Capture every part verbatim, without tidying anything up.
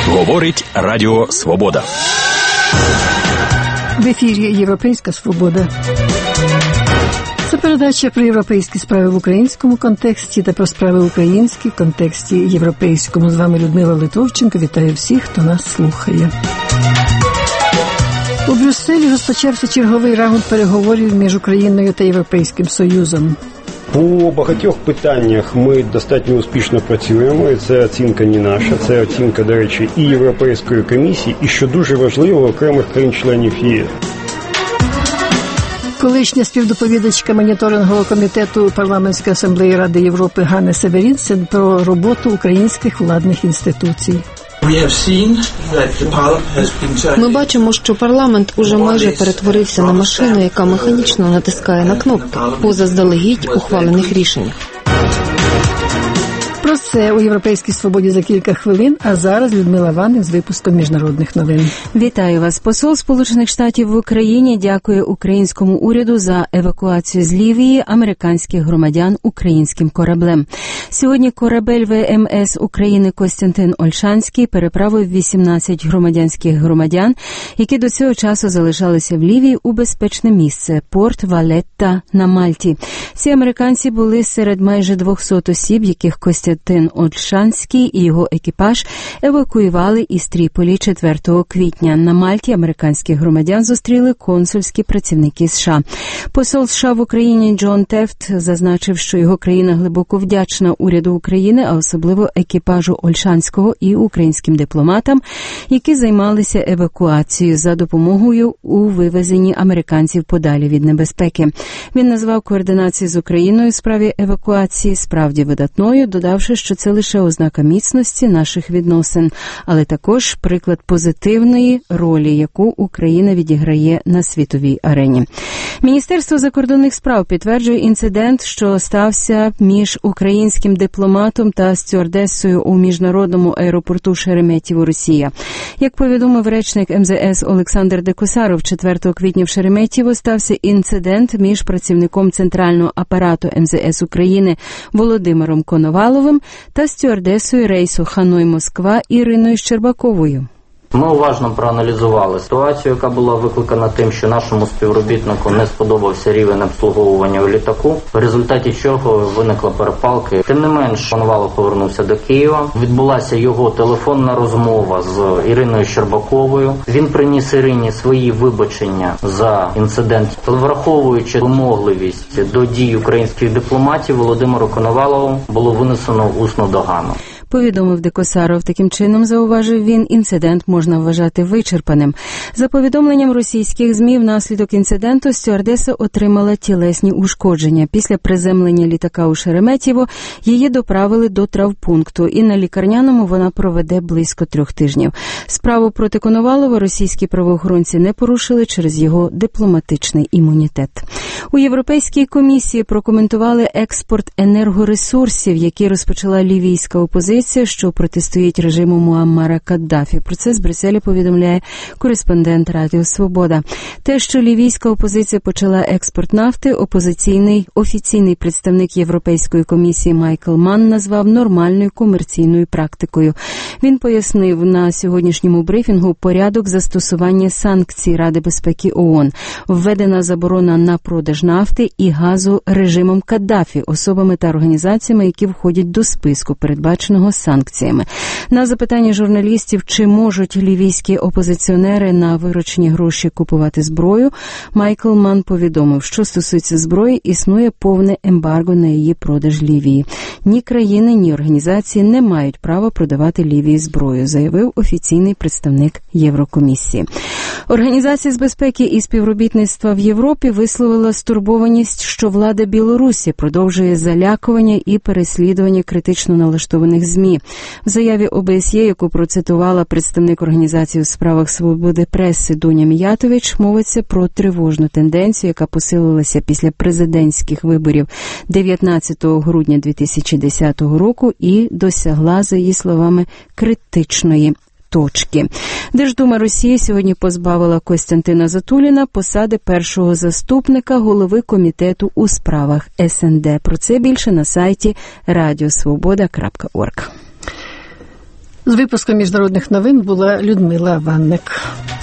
Говорить Радіо Свобода. В ефірі «Європейська Свобода». Це передача про європейські справи в українському контексті та про справи українські в контексті європейському. З вами Людмила Литовченко. Вітаю всіх, хто нас слухає. У Брюсселі розпочався черговий раунд переговорів між Україною та Європейським Союзом. По багатьох питаннях ми достатньо успішно працюємо, і це оцінка не наша, це оцінка, до речі, і Європейської комісії, і, що дуже важливо, окремих країн-членів ЄС. Колишня співдоповідачка моніторингового комітету Парламентської асамблеї Ради Європи Ганна Северінсен про роботу українських владних інституцій. Ми бачимо, що парламент уже майже перетворився на машину, яка механічно натискає на кнопки по заздалегідь ухвалених рішеннях. Про це у «Європейській Свободі» за кілька хвилин, а зараз Людмила Ваник з випуском міжнародних новин. Вітаю вас. Посол Сполучених Штатів в Україні дякує українському уряду за евакуацію з Лівії американських громадян українським кораблем. Сьогодні корабель ВМС України «Костянтин Ольшанський» переправив вісімнадцять громадянських громадян, які до цього часу залишалися в Лівії, у безпечне місце – порт Валетта на Мальті. Ці американці були серед майже двохсот осіб, яких Костянтин Костянтин Ольшанський і його екіпаж евакуювали із Тріполі четвертого квітня. На Мальті американських громадян зустріли консульські працівники США. Посол США в Україні Джон Тефт зазначив, що його країна глибоко вдячна уряду України, а особливо екіпажу Ольшанського і українським дипломатам, які займалися евакуацією за допомогою у вивезенні американців подалі від небезпеки. Він назвав координацію з Україною у справі евакуації справді видатною, додавши, що це лише ознака міцності наших відносин, але також приклад позитивної ролі, яку Україна відіграє на світовій арені. Міністерство закордонних справ підтверджує інцидент, що стався між українським дипломатом та стюардесою у міжнародному аеропорту Шереметьєво, Росія. Як повідомив речник ем зе ес Олександр Декосаров, четвертого квітня в Шереметьєво стався інцидент між працівником центрального апарату ем зе ес України Володимиром Коноваловим та стюардесою рейсу Ханой-Москва Іриною Щербаковою. Ми уважно проаналізували ситуацію, яка була викликана тим, що нашому співробітнику не сподобався рівень обслуговування у літаку, в результаті чого виникла перепалка. Тим не менш, Коновалов повернувся до Києва. Відбулася його телефонна розмова з Іриною Щербаковою. Він приніс Ірині свої вибачення за інцидент. Враховуючи вимогливість до дій українських дипломатів, Володимиру Коновалову було винесено усну догану. Повідомив Декосаров. Таким чином, зауважив він, інцидент можна вважати вичерпаним. За повідомленням російських ЗМІ, внаслідок інциденту стюардеса отримала тілесні ушкодження. Після приземлення літака у Шереметьєво її доправили до травмпункту, і на лікарняному вона проведе близько трьох тижнів. Справу проти Коновалова російські правоохоронці не порушили через його дипломатичний імунітет. У Європейській комісії прокоментували експорт енергоресурсів, які розпочала лівійська опозиція, що протистоїть режиму Муаммара Каддафі. Про це з Брюсселя повідомляє кореспондент Радіо Свобода. Те, що лівійська опозиція почала експорт нафти, опозиційний офіційний представник Європейської комісії Майкл Манн назвав нормальною комерційною практикою. Він пояснив на сьогоднішньому брифінгу порядок застосування санкцій Ради безпеки ООН. Введена заборона на продаж нафти і газу режимом Каддафі, особами та організаціями, які входять до списку, передбаченого санкціями. На запитання журналістів, чи можуть лівійські опозиціонери на виручені гроші купувати зброю, Майкл Манн повідомив, що стосується зброї, існує повне ембарго на її продаж Лівії. Ні країни, ні організації не мають права продавати Лівії зброю, заявив офіційний представник Єврокомісії. Організація з безпеки і співробітництва в Європі висловила стурбованість, що влада Білорусі продовжує залякування і переслідування критично налаштованих ЗМІ. В заяві о бе ес є, яку процитувала представник організації у справах свободи преси Дуня Міятович, мовиться про тривожну тенденцію, яка посилилася після президентських виборів дев'ятнадцятого грудня дві тисячі десятого року і досягла, за її словами, критичної точки. Держдума Росії сьогодні позбавила Костянтина Затуліна посади першого заступника голови комітету у справах ес ен де. Про це більше на сайті радіо свобода крапка орг. З випуском міжнародних новин була Людмила Ванник.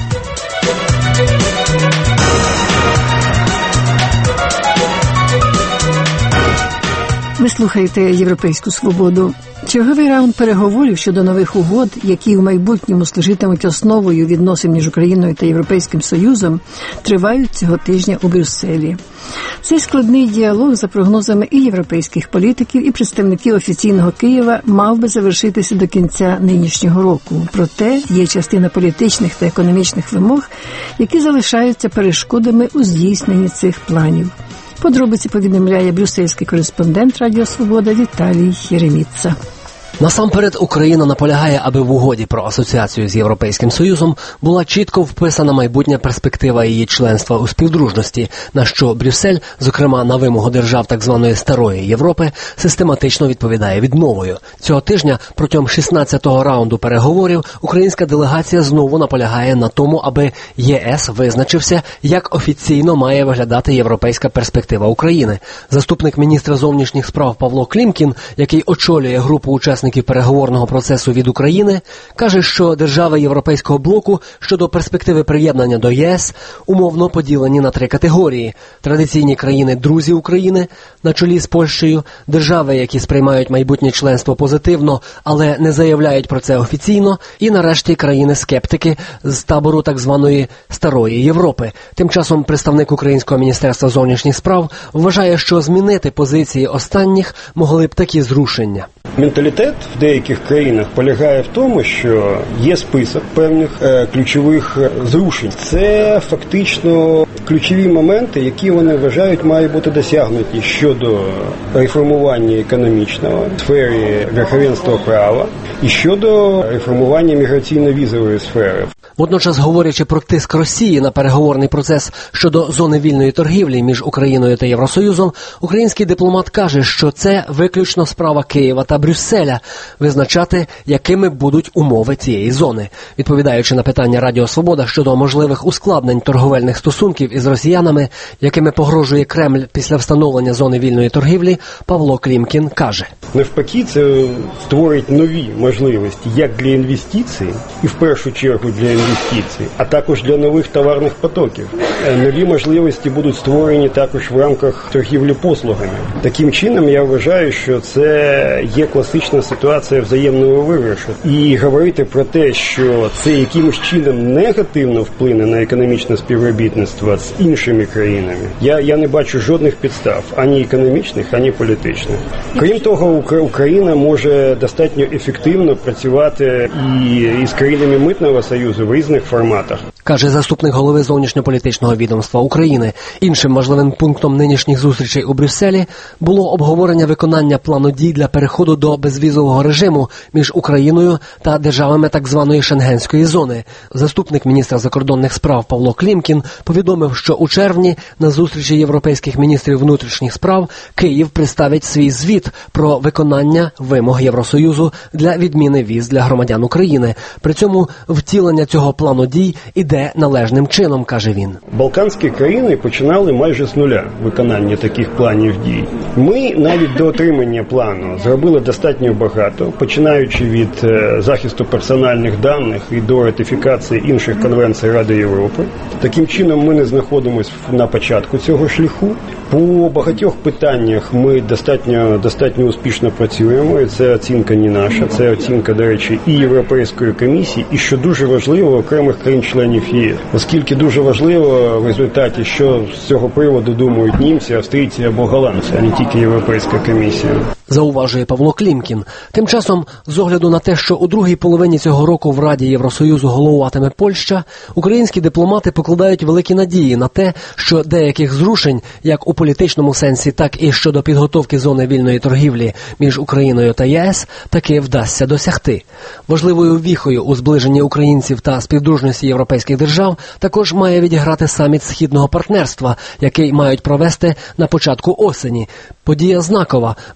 Ви слухаєте «Європейську свободу». Черговий раунд переговорів щодо нових угод, які в майбутньому служитимуть основою відносин між Україною та Європейським Союзом, тривають цього тижня у Брюсселі. Цей складний діалог, за прогнозами і європейських політиків, і представників офіційного Києва, мав би завершитися до кінця нинішнього року. Проте є частина політичних та економічних вимог, які залишаються перешкодами у здійсненні цих планів. Подробиці повідомляє брюссельський кореспондент Радіо Свобода Віталій Єреміца. Насамперед, Україна наполягає, аби в угоді про асоціацію з Європейським Союзом була чітко вписана майбутня перспектива її членства у співдружності, на що Брюссель, зокрема на вимогу держав так званої Старої Європи, систематично відповідає відмовою. Цього тижня протягом шістнадцятого раунду переговорів українська делегація знову наполягає на тому, аби ЄС визначився, як офіційно має виглядати європейська перспектива України. Заступник міністра зовнішніх справ Павло Клімкін, який очолює групу учасників переговорного процесу від України, каже, що держави Європейського блоку щодо перспективи приєднання до ЄС умовно поділені на три категорії. Традиційні країни-друзі України, на чолі з Польщею, держави, які сприймають майбутнє членство позитивно, але не заявляють про це офіційно, і нарешті країни-скептики з табору так званої Старої Європи. Тим часом представник Українського міністерства зовнішніх справ вважає, що змінити позиції останніх могли б такі зрушення. Менталітет в деяких країнах полягає в тому, що є список певних е, ключових зрушень. Це фактично ключові моменти, які вони вважають мають бути досягнуті щодо реформування економічного в сфері верховенства права і щодо реформування міграційно-візової сфери. Водночас, говорячи про тиск Росії на переговорний процес щодо зони вільної торгівлі між Україною та Євросоюзом, український дипломат каже, що це виключно справа Києва та Брюсселя визначати, якими будуть умови цієї зони. Відповідаючи на питання Радіо Свобода щодо можливих ускладнень торговельних стосунків із росіянами, якими погрожує Кремль після встановлення зони вільної торгівлі, Павло Клімкін каже: навпаки, це створить нові можливості як для інвестицій, і в першу чергу для інвестицій, а також для нових товарних потоків. Нові можливості будуть створені також в рамках торгівлі послугами. Таким чином, я вважаю, що це є класична ситуація взаємного виграшу. І говорити про те, що це якимось чином негативно вплине на економічне співробітництво з іншими країнами, я, я не бачу жодних підстав, ані економічних, ані політичних. Крім того, Україна може достатньо ефективно працювати і, і з країнами Митного Союзу в різних форматах. Каже заступник голови зовнішньополітичного відомства України. Іншим важливим пунктом нинішніх зустрічей у Брюсселі було обговорення виконання плану дій для переходу до безвізового режиму між Україною та державами так званої Шенгенської зони. Заступник міністра закордонних справ Павло Клімкін повідомив, що у червні на зустрічі європейських міністрів внутрішніх справ Київ представить свій звіт про виконання вимог Євросоюзу для відміни віз для громадян України. При цьому втілення цього плану дій іде належним чином, каже він. Балканські країни починали майже з нуля виконання таких планів дій. Ми навіть до отримання плану зробили достатньо багато, починаючи від е, захисту персональних даних і до ратифікації інших конвенцій Ради Європи. Таким чином ми не знаходимося на початку цього шляху. По багатьох питаннях ми достатньо, достатньо успішно працюємо, і це оцінка не наша, це оцінка, до речі, і Європейської комісії, і, що дуже важливо, окремих країн-членів ЄС. Оскільки дуже важливо в результаті, що з цього приводу думають німці, австрійці або голландці, а не тільки Європейська комісія. Зауважує Павло Клімкін. Тим часом, з огляду на те, що у другій половині цього року в Раді Євросоюзу головуватиме Польща, українські дипломати покладають великі надії на те, що деяких зрушень, як у політичному сенсі, так і щодо підготовки зони вільної торгівлі між Україною та ЄС, таки вдасться досягти. Важливою віхою у зближенні українців та співдружності європейських держав також має відіграти саміт Східного партнерства, який мають провести на початку осені. Подія знакова, бо на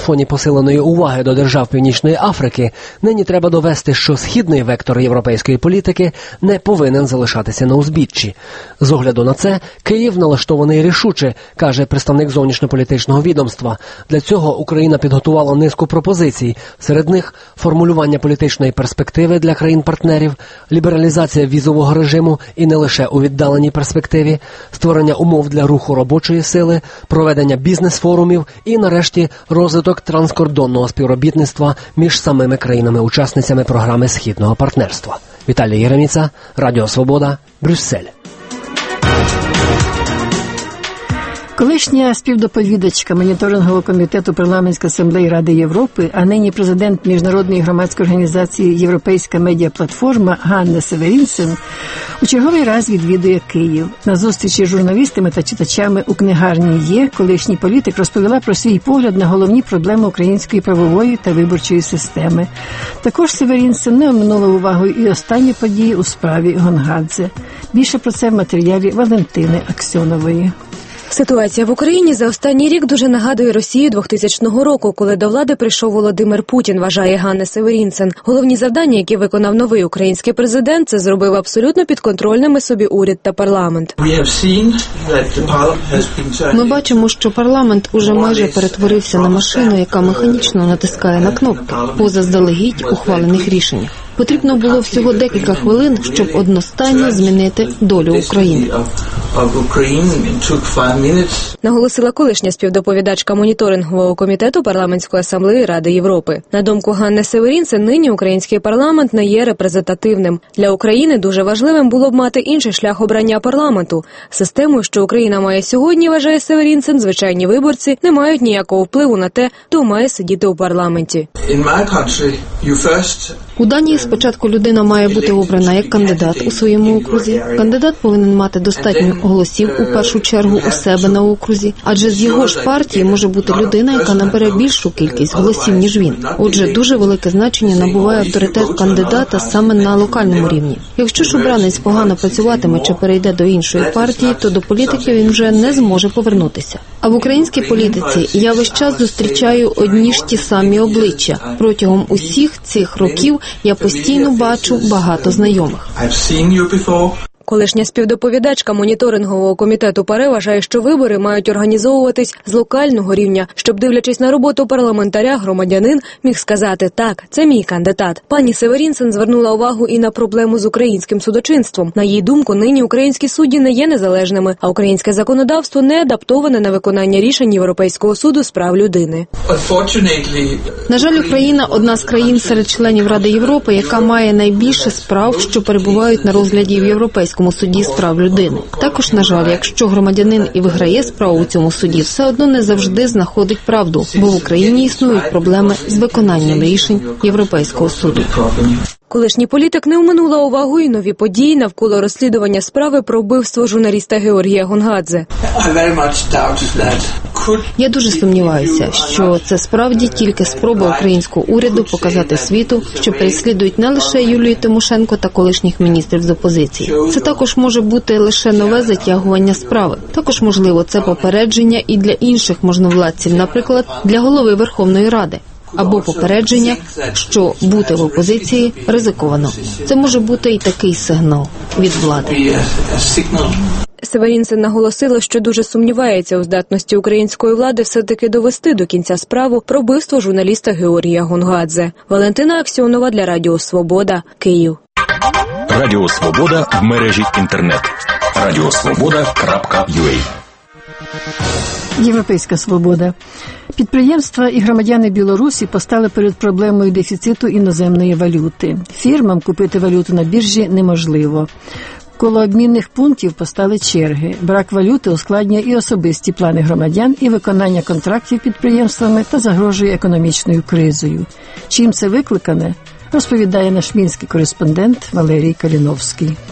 фоні посиленої уваги до держав Північної Африки нині треба довести, що східний вектор європейської політики не повинен залишатися на узбіччі. З огляду на це, Київ налаштований рішуче, каже представник зовнішньополітичного відомства. Для цього Україна підготувала низку пропозицій. Серед них формулювання політичної перспективи для країн-партнерів, лібералізація візового режиму і не лише у віддаленій перспективі, створення умов для руху робочої сили, проведення бізнес-форумів і, нарешті, розвиток транскордонного співробітництва між самими країнами-учасницями програми Східного партнерства. Віталій Єреміца, Радіо Свобода, Брюссель. Колишня співдоповідачка моніторингового комітету Парламентської асамблеї Ради Європи, а нині президент міжнародної громадської організації «Європейська медіаплатформа» Ганна Северінсен у черговий раз відвідує Київ. На зустрічі з журналістами та читачами у книгарні «Є» колишній політик розповіла про свій погляд на головні проблеми української правової та виборчої системи. Також Северінсен не оминула увагою і останні події у справі Гонгадзе. Більше про це в матеріалі Валентини Аксьонової. Ситуація в Україні за останній рік дуже нагадує Росію двохтисячного року, коли до влади прийшов Володимир Путін, вважає Ганна Северінсен. Головні завдання, які виконав новий український президент, це зробив абсолютно підконтрольними собі уряд та парламент. Ми бачимо, що парламент уже майже перетворився на машину, яка механічно натискає на кнопки, поза заздалегідь ухвалених рішень. Потрібно було всього декілька хвилин, щоб одностайно змінити долю України. Наголосила колишня співдоповідачка моніторингового комітету Парламентської асамблеї Ради Європи. На думку Ганни Северінсен, нині український парламент не є репрезентативним. Для України дуже важливим було б мати інший шлях обрання парламенту. Системою, що Україна має сьогодні, вважає Северінсен, звичайні виборці не мають ніякого впливу на те, хто має сидіти у парламенті. У Данії спочатку людина має бути обрана як кандидат у своєму окрузі. Кандидат повинен мати достатньо голосів у першу чергу у себе на окрузі, адже з його ж партії може бути людина, яка набере більшу кількість голосів, ніж він. Отже, дуже велике значення набуває авторитет кандидата саме на локальному рівні. Якщо ж обранець погано працюватиме чи перейде до іншої партії, то до політики він вже не зможе повернутися. А в українській політиці я весь час зустрічаю одні ж ті самі обличчя. Протягом усіх цих років я постійно бачу багато знайомих. Колишня співдоповідачка моніторингового комітету ПАРЕ вважає, що вибори мають організовуватись з локального рівня, щоб, дивлячись на роботу парламентаря, громадянин міг сказати «так, це мій кандидат». Пані Северінсен звернула увагу і на проблему з українським судочинством. На її думку, нині українські судді не є незалежними, а українське законодавство не адаптоване на виконання рішень Європейського суду з прав людини. На жаль, Україна – одна з країн серед членів Ради Європи, яка має найбільше справ, що перебувають на розгляді в Європейському суді з прав людини. Також, на жаль, якщо громадянин і виграє справу у цьому суді, все одно не завжди знаходить правду, бо в Україні існують проблеми з виконанням рішень Європейського суду. Колишній політик не оминула увагу і нові події навколо розслідування справи про вбивство журналіста Георгія Гонгадзе. Я дуже сумніваюся, що це справді тільки спроба українського уряду показати світу, що переслідують не лише Юлію Тимошенко та колишніх міністрів з опозиції. Це також може бути лише нове затягування справи. Також, можливо, це попередження і для інших можновладців, наприклад, для голови Верховної Ради. Або попередження, що бути в опозиції ризиковано. Це може бути і такий сигнал від влади. Северінсен наголосила, що дуже сумнівається у здатності української влади все-таки довести до кінця справу про вбивство журналіста Георгія Гонгадзе. Валентина Аксьонова для Радіо Свобода, Київ. Радіо Свобода в мережі інтернет. радіосвобода крапка ю а. Європейська свобода. Підприємства і громадяни Білорусі постали перед проблемою дефіциту іноземної валюти. Фірмам купити валюту на біржі неможливо. Коло обмінних пунктів постали черги. Брак валюти ускладнює і особисті плани громадян, і виконання контрактів підприємствами та загрожує економічною кризою. Чим це викликане, розповідає наш мінський кореспондент Валерій Каліновський.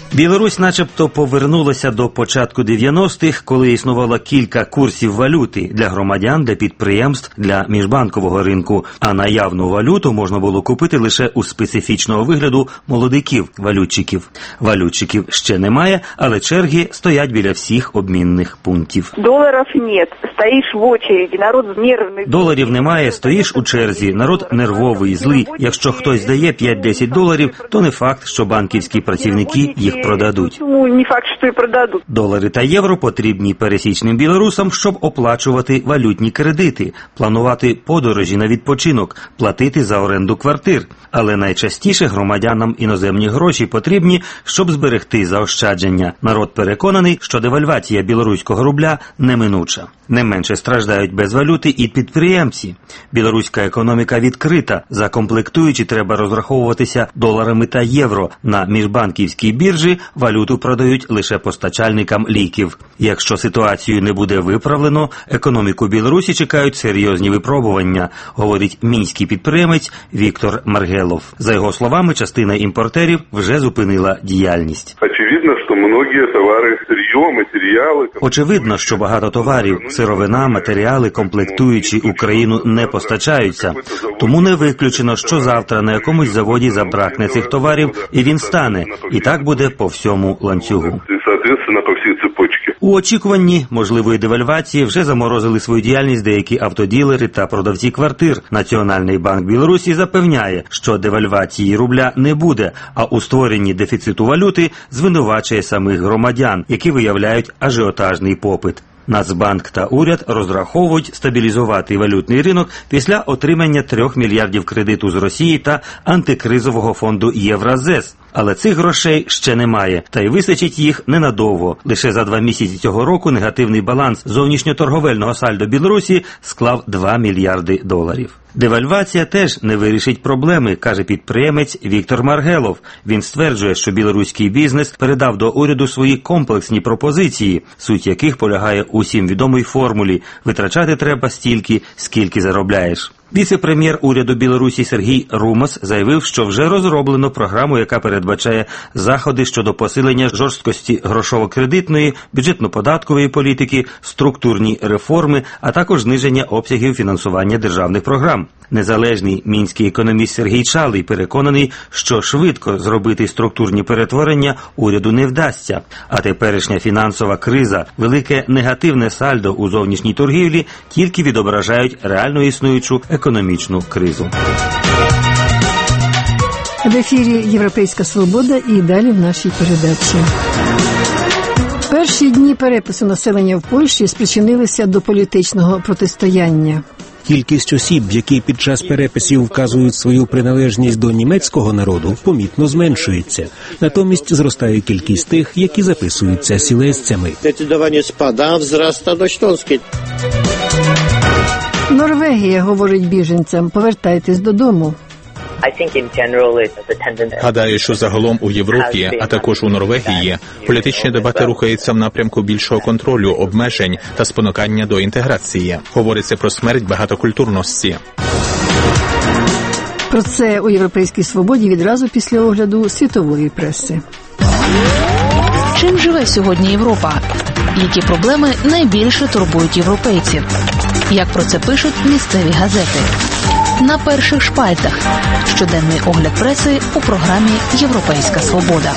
Білорусь начебто повернулася до початку дев'яностих, коли існувало кілька курсів валюти для громадян, для підприємств, для міжбанкового ринку, а наявну валюту можна було купити лише у специфічного вигляду молодиків-валютчиків. Валютчиків ще немає, але черги стоять біля всіх обмінних пунктів. Доларів нет, стоїш в очереді, народ нервний. Доларів немає, стоїш у черзі, народ нервовий, злий. Якщо хтось дає п'ять-десять доларів, то не факт, що банківські працівники їх продадуть. Ну, не факт, що і продадуть. Долари та євро потрібні пересічним білорусам, щоб оплачувати валютні кредити, планувати подорожі на відпочинок, платити за оренду квартир. Але найчастіше громадянам іноземні гроші потрібні, щоб зберегти заощадження. Народ переконаний, що девальвація білоруського рубля неминуча. Не менше страждають без валюти і підприємці. Білоруська економіка відкрита, за комплектуючі треба розраховуватися доларами та євро. На міжбанківській біржі валюту продають лише постачальникам ліків. Якщо ситуацію не буде виправлено, економіку Білорусі чекають серйозні випробування, говорить мінський підприємець Віктор Маргелов. За його словами, частина імпортерів вже зупинила діяльність. Очевидно, що многі товари, сир'йо, матеріали... Очевидно, що багато товарів, сировина, матеріали, комплектуючі Україну не постачаються. Тому не виключено, що завтра на якомусь заводі забракне цих товарів, і він стане. І так буде по всьому ланцюгу. У очікуванні можливої девальвації вже заморозили свою діяльність деякі автоділери та продавці квартир. Національний банк Білорусі запевняє, що девальвації рубля не буде, а у створенні дефіциту валюти звинувачує самих громадян, які виявляють ажіотажний попит. Нацбанк та уряд розраховують стабілізувати валютний ринок після отримання трьох мільярдів кредиту з Росії та антикризового фонду Євразес. Але цих грошей ще немає, та й вистачить їх ненадовго. Лише за два місяці цього року негативний баланс зовнішньоторговельного сальдо Білорусі склав два мільярди доларів. Девальвація теж не вирішить проблеми, каже підприємець Віктор Маргелов. Він стверджує, що білоруський бізнес передав до уряду свої комплексні пропозиції, суть яких полягає у всім відомій формулі – витрачати треба стільки, скільки заробляєш. Віце-прем'єр уряду Білорусі Сергій Румас заявив, що вже розроблено програму, яка передбачає заходи щодо посилення жорсткості грошово-кредитної, бюджетно-податкової політики, структурні реформи, а також зниження обсягів фінансування державних програм. Незалежний мінський економіст Сергій Чалий переконаний, що швидко зробити структурні перетворення уряду не вдасться. А теперішня фінансова криза, велике негативне сальдо у зовнішній торгівлі тільки відображають реально існуючу економічну кризу. В ефірі «Європейська свобода» і далі в нашій передачі. Перші дні перепису населення в Польщі спричинилися до політичного протистояння. Кількість осіб, які під час переписів вказують свою приналежність до німецького народу, помітно зменшується. Натомість зростає кількість тих, які записуються сілесцями. Здецydоwanie spada, wzrasta dość śląskie. Норвегія говорить біженцям: повертайтесь додому. Гадаю, що загалом у Європі, а також у Норвегії, політичні дебати рухаються в напрямку більшого контролю, обмежень та спонукання до інтеграції. Говориться про смерть багатокультурності. Про це у «Європейській свободі» відразу після огляду світової преси. Чим живе сьогодні Європа? Які проблеми найбільше турбують європейців? Як про це пишуть місцеві газети? На перших шпальтах. Щоденний огляд преси у програмі «Європейська свобода».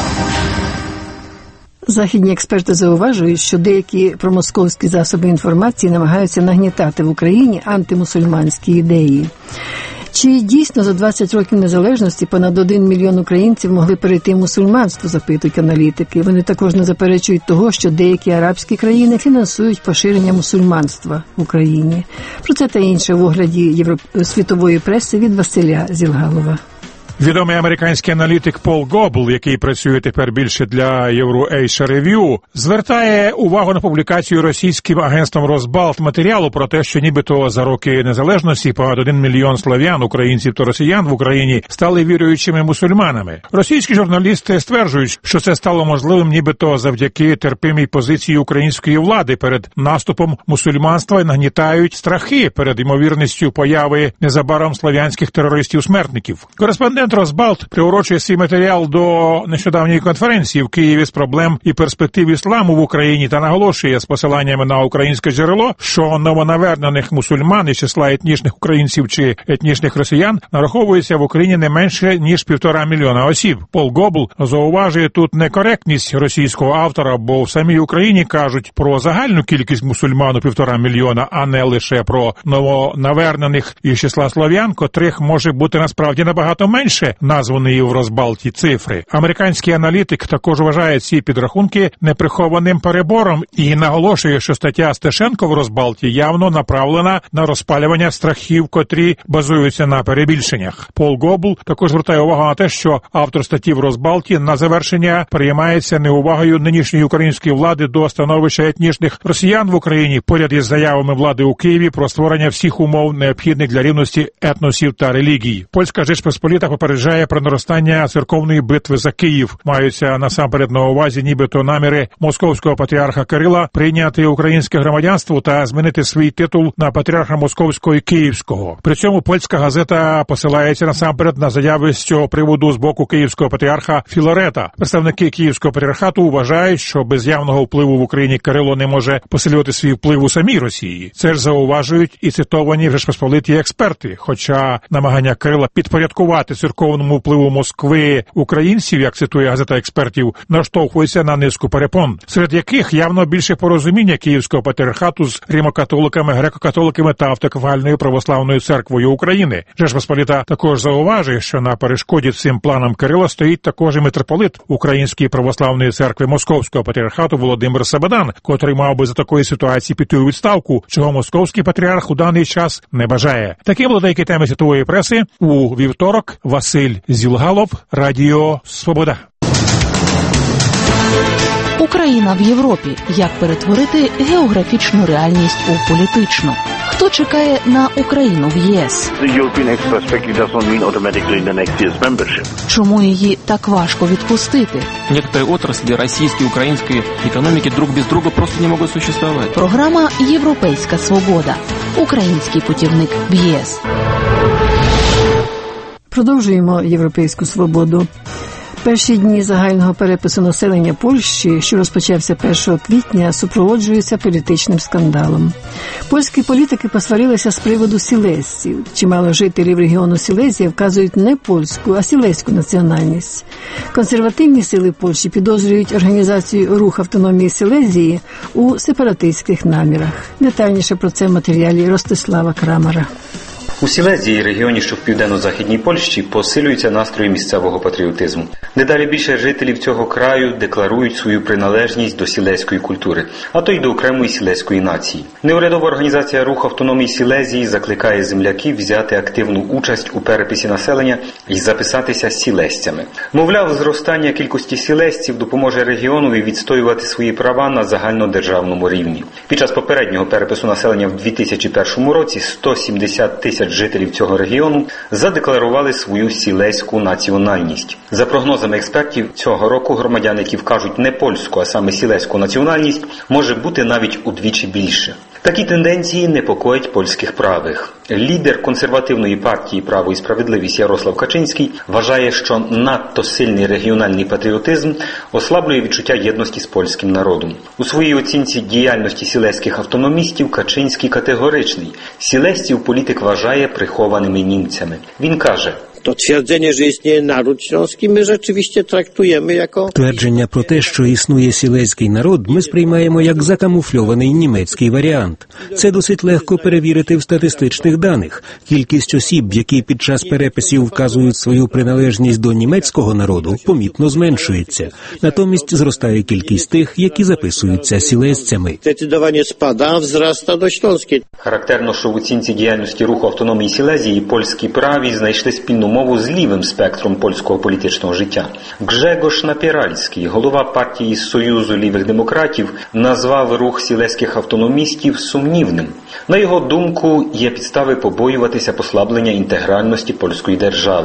Західні експерти зауважують, що деякі промосковські засоби інформації намагаються нагнітати в Україні антимусульманські ідеї. Чи дійсно за двадцять років незалежності понад один мільйон українців могли перейти в мусульманство, запитують аналітики. Вони також не заперечують того, що деякі арабські країни фінансують поширення мусульманства в Україні. Про це та інше в огляді Європ... світової преси від Василя Зілгалова. Відомий американський аналітик Пол Гобл, який працює тепер більше для Euro-Asia Review, звертає увагу на публікацію російським агентством «Росбалт» матеріалу про те, що нібито за роки незалежності понад один мільйон слав'ян, українців та росіян в Україні стали віруючими мусульманами. Російські журналісти стверджують, що це стало можливим нібито завдяки терпимій позиції української влади перед наступом мусульманства і нагнітають страхи перед ймовірністю появи незабаром слав'янських терористів-смертників. Кореспондент Інцидент «Росбалт» приурочує свій матеріал до нещодавньої конференції в Києві з проблем і перспектив ісламу в Україні та наголошує з посиланнями на українське джерело, що новонавернених мусульман із числа етнічних українців чи етнічних росіян нараховується в Україні не менше, ніж півтора мільйона осіб. Пол Гобл зауважує тут некоректність російського автора, бо в самій Україні кажуть про загальну кількість мусульман у півтора мільйона, а не лише про новонавернених із числа слов'ян, котрих може бути насправді набагато менше названої в Росбалті цифри. Американський аналітик також вважає ці підрахунки неприхованим перебором і наголошує, що стаття Стешенко в Росбалті явно направлена на розпалювання страхів, котрі базуються на перебільшеннях. Пол Гобл також звертає увагу на те, що автор статті в Росбалті на завершення переймається неувагою нинішньої української влади до становища етнічних росіян в Україні, поряд із заявами влади у Києві про створення всіх умов, необхідних для рівності етносів та релігій. Польська Жеч Посполіта попереджає про наростання церковної битви за Київ. Маються насамперед на увазі нібито наміри московського патріарха Кирила прийняти українське громадянство та змінити свій титул на патріарха Московського і Київського. При цьому польська газета посилається насамперед на заяви з цього приводу з боку київського патріарха Філарета. Представники київського патріархату вважають, що без явного впливу в Україні Кирило не може посилювати свій вплив у самій Росії. Це ж зауважують і цитовані в Жечпосполитій експерти, хоча намагання Кирила підпорядкувати церковному впливу Москви українців, як цитує газета експертів, наштовхується на низку перепон, серед яких явно більше порозуміння київського патріархату з римокатоликами, греко-католиками та автокефальною православною церквою України. Жечпосполита також зауважує, що на перешкоді цим планам Кирила стоїть також і митрополит Української православної церкви Московського патріархату Володимир Сабадан, котрий мав би за такої ситуації піти у відставку, чого московський патріарх у даний час не бажає. Такі були деякі теми світової преси у вівторок. Василь Зілгалов, Радіо Свобода. Україна в Європі. Як перетворити географічну реальність у політичну? Хто чекає на Україну в ЄС? Чому її так важко відпустити? Некоторые отрасли российской и украинской экономики друг без друга просто не могут существовать. Програма «Європейська свобода». Український путівник в ЄС. Продовжуємо «Європейську свободу». Перші дні загального перепису населення Польщі, що розпочався першого квітня, супроводжуються політичним скандалом. Польські політики посварилися з приводу сілезців. Чимало жителів регіону Сілезія вказують не польську, а сілезьку національність. Консервативні сили Польщі підозрюють організацію «Рух автономії Сілезії» у сепаратистських намірах. Детальніше про це в матеріалі Ростислава Крамера. У Сілезії, регіоні, що в південно-західній Польщі, посилюються настрої місцевого патріотизму. Дедалі більше жителів цього краю декларують свою приналежність до сілезької культури, а то й до окремої сілезької нації. Неурядова організація «Рух автономії Сілезії» закликає земляків взяти активну участь у переписі населення і записатися сілезцями. Мовляв, зростання кількості сілезців допоможе регіонові відстоювати свої права на загальнодержавному рівні. Під час попереднього перепису населення в дві тисячі першому році сто сімдесят тисяч жителів цього регіону задекларували свою сілезьку національність. За прогнозами експертів, цього року громадян, які вкажуть не польську, а саме сілезьку національність, може бути навіть удвічі більше. Такі тенденції непокоять польських правих. Лідер консервативної партії «Право і справедливість» Ярослав Качинський вважає, що надто сильний регіональний патріотизм ослаблює відчуття єдності з польським народом. У своїй оцінці діяльності сілезьких автономістів Качинський категоричний. Сілезців політик вважає прихованими німцями. Він каже: To twierdzenie, że istnieje naród śląski, my rzeczywiście traktujemy jako... Твердження про те, що існує сілезький народ, ми сприймаємо як закамуфльований німецький варіант. Це досить легко перевірити в статистичних даних. Кількість осіб, які під час переписів вказують свою приналежність до німецького народу, помітно зменшується. Натомість зростає кількість тих, які записуються сілезцями. Зdecydowanie spada, wzrasta do śląskiej. Характерно, що в оцінці діяльності руху автономії Сілезії польські праві знайшли спільну мову з лівим спектром польського політичного життя. Гжегош Напіральський, голова партії Союзу лівих демократів, назвав рух сілезьких автономістів сумнівним. На його думку, є підстави побоюватися послаблення інтегральності польської держави.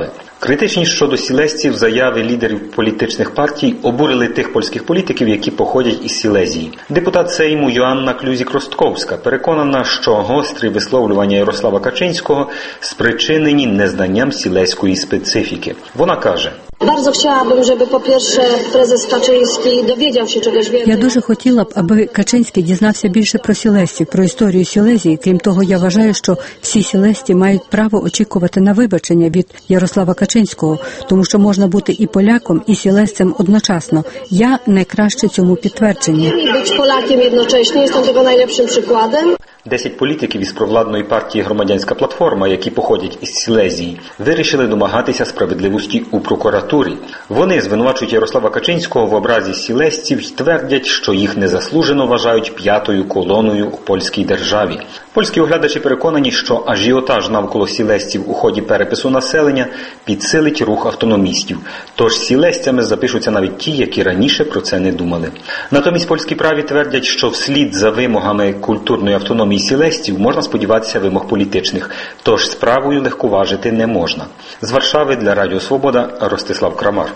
Критичність щодо сілезців заяви лідерів політичних партій обурили тих польських політиків, які походять із Сілезії. Депутат Сейму Йоанна Клюзік-Ростковська переконана, що гострі висловлювання Ярослава Качинського спричинені незнанням сілезької специфіки. Вона каже: Bardzo chciałabym, żeby po pierwsze prezes Kaczyński dowiedział się czegoś więcej. Я дуже хотіла б, аби Качинський дізнався більше про сілезців, про історію Сілезії. Крім того, я вважаю, що всі сілезці мають право очікувати на вибачення від Ярослава Качинського, тому що можна бути і поляком, і сілезцем одночасно. Я найкраще цьому підтвердження. Бути поляком одночасно, я того найlepszym przykładem. Десять політиків із провладної партії «Громадянська платформа», які походять із Сілезії, вирішили домагатися справедливості у прокуратурі. Вони звинувачують Ярослава Качинського в образі сілезців і твердять, що їх незаслужено вважають п'ятою колоною у польській державі. Польські оглядачі переконані, що ажіотаж навколо сілезців у ході перепису населення підсилить рух автономістів. Тож сілезцями запишуться навіть ті, які раніше про це не думали. Натомість польські праві твердять, що вслід за вимогами культурної автономії сілезців можна сподіватися вимог політичних, тож справою легковажити не можна. З Варшави для Радіо Свобода Ростислав Крамар.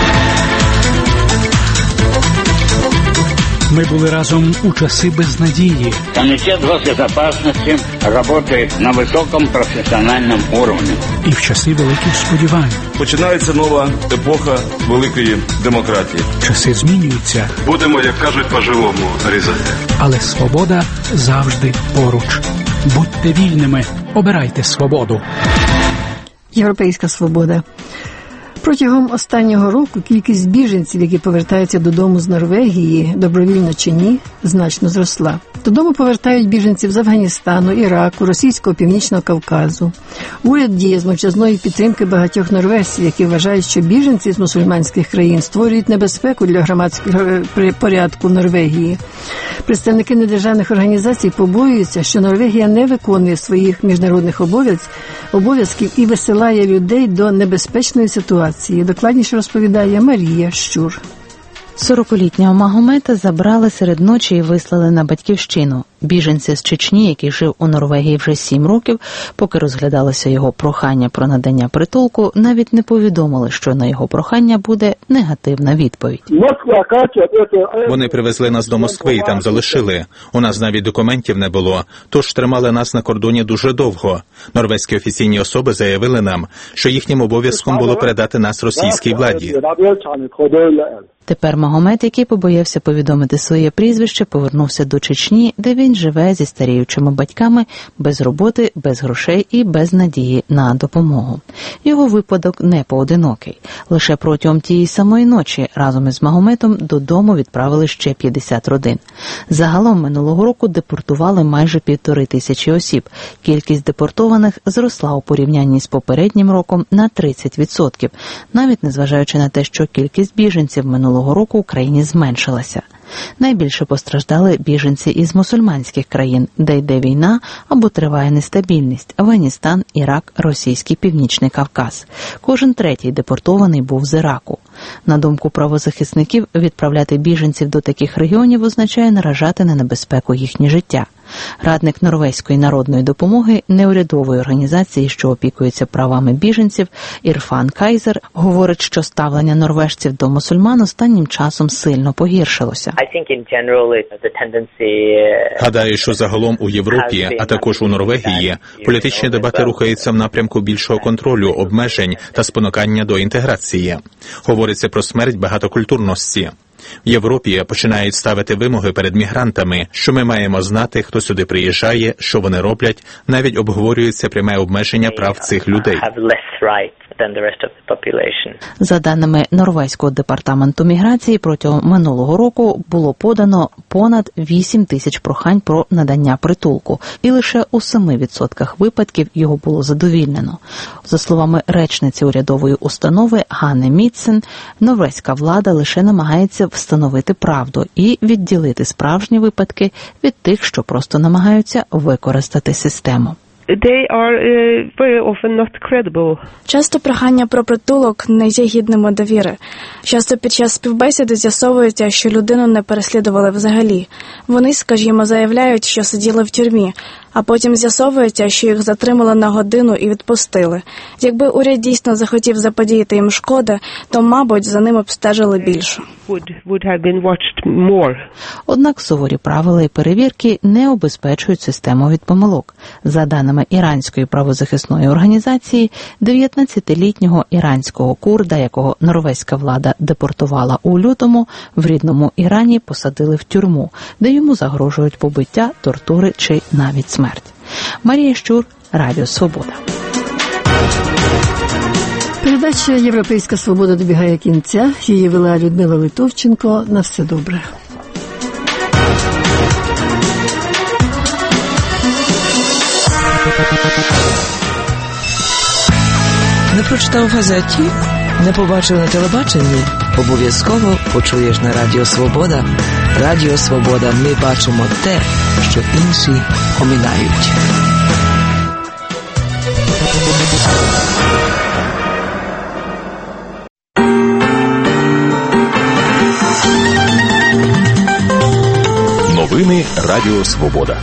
Ми були разом у часи безнадії. Комітет госбезопасності працює на високому професіональному рівні. І в часи великих сподівань. Починається нова епоха великої демократії. Часи змінюються. Будемо, як кажуть, по-живому різати. Але свобода завжди поруч. Будьте вільними, обирайте свободу. Європейська свобода. Протягом останнього року кількість біженців, які повертаються додому з Норвегії, добровільно чи ні, значно зросла. Додому повертають біженців з Афганістану, Іраку, Російського Північного Кавказу. Уряд діє з мовчазної підтримки багатьох норвежців, які вважають, що біженці з мусульманських країн створюють небезпеку для громадського порядку в Норвегії. Представники недержавних організацій побоюються, що Норвегія не виконує своїх міжнародних обов'язків і висилає людей до небезпечної ситуації. Докладніше розповідає Марія Щур. сорокалітнього Магомета забрали серед ночі і вислали на батьківщину. Біженці з Чечні, який жив у Норвегії вже сім років, поки розглядалося його прохання про надання притулку, навіть не повідомили, що на його прохання буде негативна відповідь. Вони привезли нас до Москви і там залишили. У нас навіть документів не було, тож тримали нас на кордоні дуже довго. Норвезькі офіційні особи заявили нам, що їхнім обов'язком було передати нас російській владі. Тепер Магомет, який побоявся повідомити своє прізвище, повернувся до Чечні, де він живе зі старіючими батьками, без роботи, без грошей і без надії на допомогу. Його випадок не поодинокий. Лише протягом тієї самої ночі разом із Магометом додому відправили ще п'ятдесят родин. Загалом минулого року депортували майже півтори тисячі осіб. Кількість депортованих зросла у порівнянні з попереднім роком на тридцять відсотків, навіть незважаючи на те, що кількість біженців минулого року в країні зменшилася. Найбільше постраждали біженці із мусульманських країн, де йде війна або триває нестабільність – Афганістан, Ірак, Російський Північний Кавказ. Кожен третій депортований був з Іраку. На думку правозахисників, відправляти біженців до таких регіонів означає наражати на небезпеку їхнє життя. Радник Норвезької народної допомоги, неурядової організації, що опікується правами біженців, Ірфан Кайзер, говорить, що ставлення норвежців до мусульман останнім часом сильно погіршилося. Гадаю, що загалом у Європі, а також у Норвегії, політичні дебати рухаються в напрямку більшого контролю, обмежень та спонукання до інтеграції. Говориться про смерть багатокультурності. В Європі починають ставити вимоги перед мігрантами, що ми маємо знати, хто сюди приїжджає, що вони роблять, навіть обговорюється пряме обмеження прав цих людей. За даними Норвезького департаменту міграції, протягом минулого року було подано понад вісім тисяч прохань про надання притулку, і лише у семи відсотках випадків його було задовільнено. За словами речниці урядової установи Ганни Мітсен, норвезька влада лише намагається встановити правду і відділити справжні випадки від тих, що просто намагаються використати систему. They are uh, very often not credible. Часто прохання про притулок не є гідними довіри. Часто під час співбесіди з'ясовується, що людину не переслідували взагалі. Вони, скажімо, заявляють, що сиділи в тюрмі, А потім з'ясовується, що їх затримали на годину і відпустили. Якби уряд дійсно захотів заподіяти їм шкоди, то, мабуть, за ними б стежили більше. Однак суворі правила і перевірки не обезпечують систему від помилок. За даними іранської правозахисної організації, дев'ятнадцятилітнього іранського курда, якого норвезька влада депортувала у лютому, в рідному Ірані посадили в тюрму, де йому загрожують побиття, тортури чи навіть смерть. Марія Щур, Радіо Свобода. Передача «Європейська свобода» добігає кінця. Її вела Людмила Литовченко. На все добре. Не прочитав в газеті? Не побачив на телебаченні? Обов'язково почуєш на Радіо Свобода. Радіо Свобода. Ми бачимо те, що інші оминають. Новини Радіо Свобода.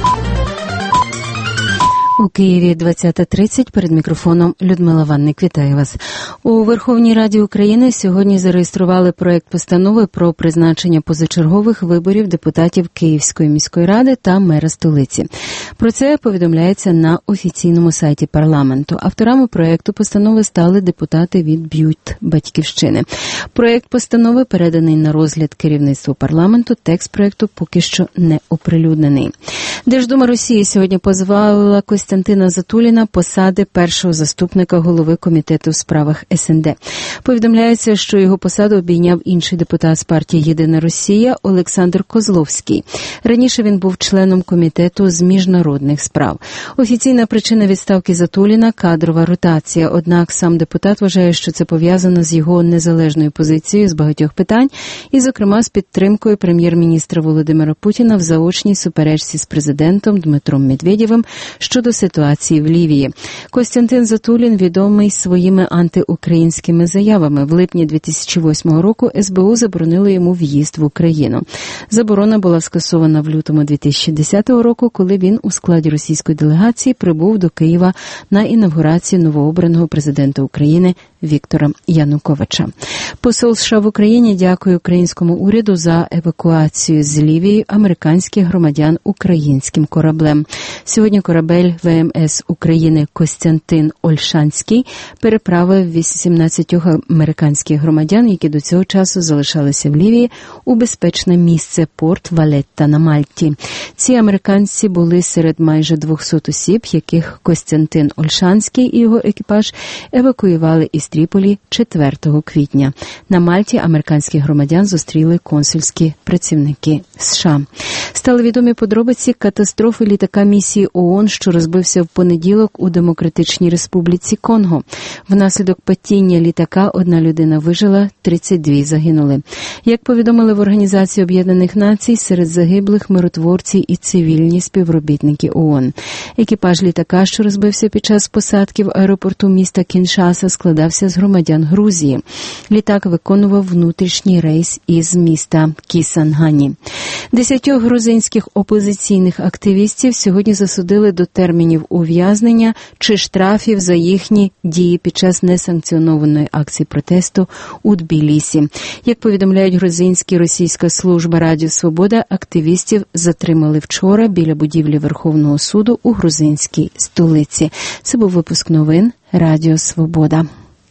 У Києві двадцята тридцять, перед мікрофоном Людмила Ванник. Вітаю вас. У Верховній Раді України сьогодні зареєстрували проект постанови про призначення позачергових виборів депутатів Київської міської ради та мера столиці. Про це повідомляється на офіційному сайті парламенту. Авторами проекту постанови стали депутати від БЮТ Батьківщини. Проект постанови переданий на розгляд керівництву парламенту. Текст проекту поки що не оприлюднений. Держдума Росії сьогодні позбавила Костянтина Затуліна посади першого заступника голови комітету в справах ес ен де. Повідомляється, що його посаду обійняв інший депутат з партії «Єдина Росія» Олександр Козловський. Раніше він був членом комітету з міжнародних справ. Офіційна причина відставки Затуліна – кадрова ротація. Однак сам депутат вважає, що це пов'язано з його незалежною позицією з багатьох питань і, зокрема, з підтримкою прем'єр-міністра Володимира Путіна в заочній суперечці з президентом Дмитром Медведєвим щодо ситуації в Лівії. Костянтин Затулін відомий своїми антиукраїнськими заявами. В липні дві тисячі восьмого року ес бе у заборонило йому в'їзд в Україну. Заборона була скасована в лютому дві тисячі десятого року, коли він у складі російської делегації прибув до Києва на інавгурацію новообраного президента України Віктора Януковича. Посол США в Україні дякує українському уряду за евакуацію з Лівії американських громадян українським кораблем. Сьогодні корабель ве ем ес України «Костянтин Ольшанський» переправив вісімнадцять американських громадян, які до цього часу залишалися в Лівії, у безпечне місце порт Валетта на Мальті. Ці американці були серед майже двохсот осіб, яких Костянтин Ольшанський і його екіпаж евакуювали із Тріполі четвертого квітня. На Мальті американських громадян зустріли консульські працівники США. Стали відомі подробиці катастрофи літака місії ООН, що розбився в понеділок у Демократичній Республіці Конго. Внаслідок падіння літака одна людина вижила, тридцять дві загинули. Як повідомили в Організації Об'єднаних Націй, серед загиблих миротворці і цивільні співробітники ООН. Екіпаж літака, що розбився під час посадки в аеропорту міста Кіншаса, складався з громадян Грузії. Літак виконував внутрішній рейс із міста Кісангані. Десятьох грузинських опозиційних активістів сьогодні засудили до термінів ув'язнення чи штрафів за їхні дії під час несанкціонованої акції протесту у Тбілісі. Як повідомляють грузинські і російська служба Радіо Свобода, активістів затримали вчора біля будівлі Верховного суду у грузинській столиці. Це був випуск новин Радіо Свобода.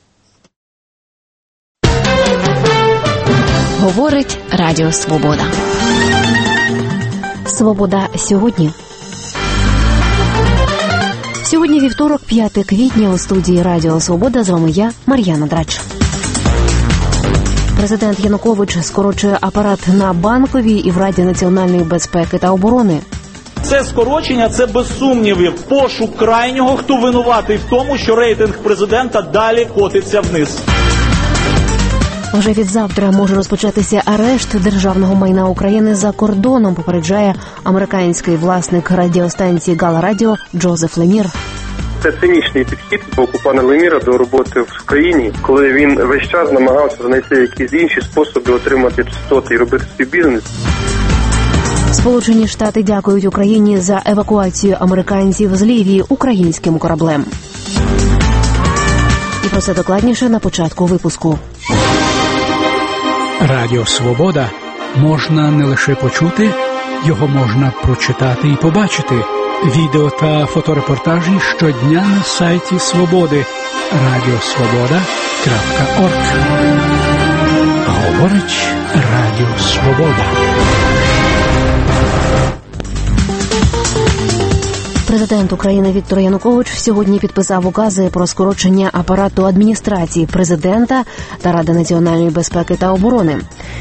Говорить Радіо Свобода. Свобода сьогодні. Сьогодні вівторок, п'яте квітня, у студії Радіо Свобода з вами я, Мар'яна Драч. Президент Янукович скорочує апарат на Банковій і в Раді національної безпеки та оборони. Це скорочення, це без сумнівів пошук крайнього, хто винуватий в тому, що рейтинг президента далі котиться вниз. Вже від завтра може розпочатися арешт державного майна України за кордоном, попереджає американський власник радіостанції Гала Радіо Джозеф Лемір. Це цинічний підхід боку пана Леміра до роботи в країні, коли він весь час намагався знайти якісь інші способи отримати частоти і робити свій бізнес. Сполучені Штати дякують Україні за евакуацію американців з Лівії українським кораблем. І про це докладніше на початку випуску. Радіо «Свобода» можна не лише почути, його можна прочитати і побачити. Відео та фоторепортажі щодня на сайті «Свободи» радіо свобода крапка орг. Говорить Радіо «Свобода». Президент України Віктор Янукович сьогодні підписав укази про скорочення апарату адміністрації президента та Ради національної безпеки та оборони.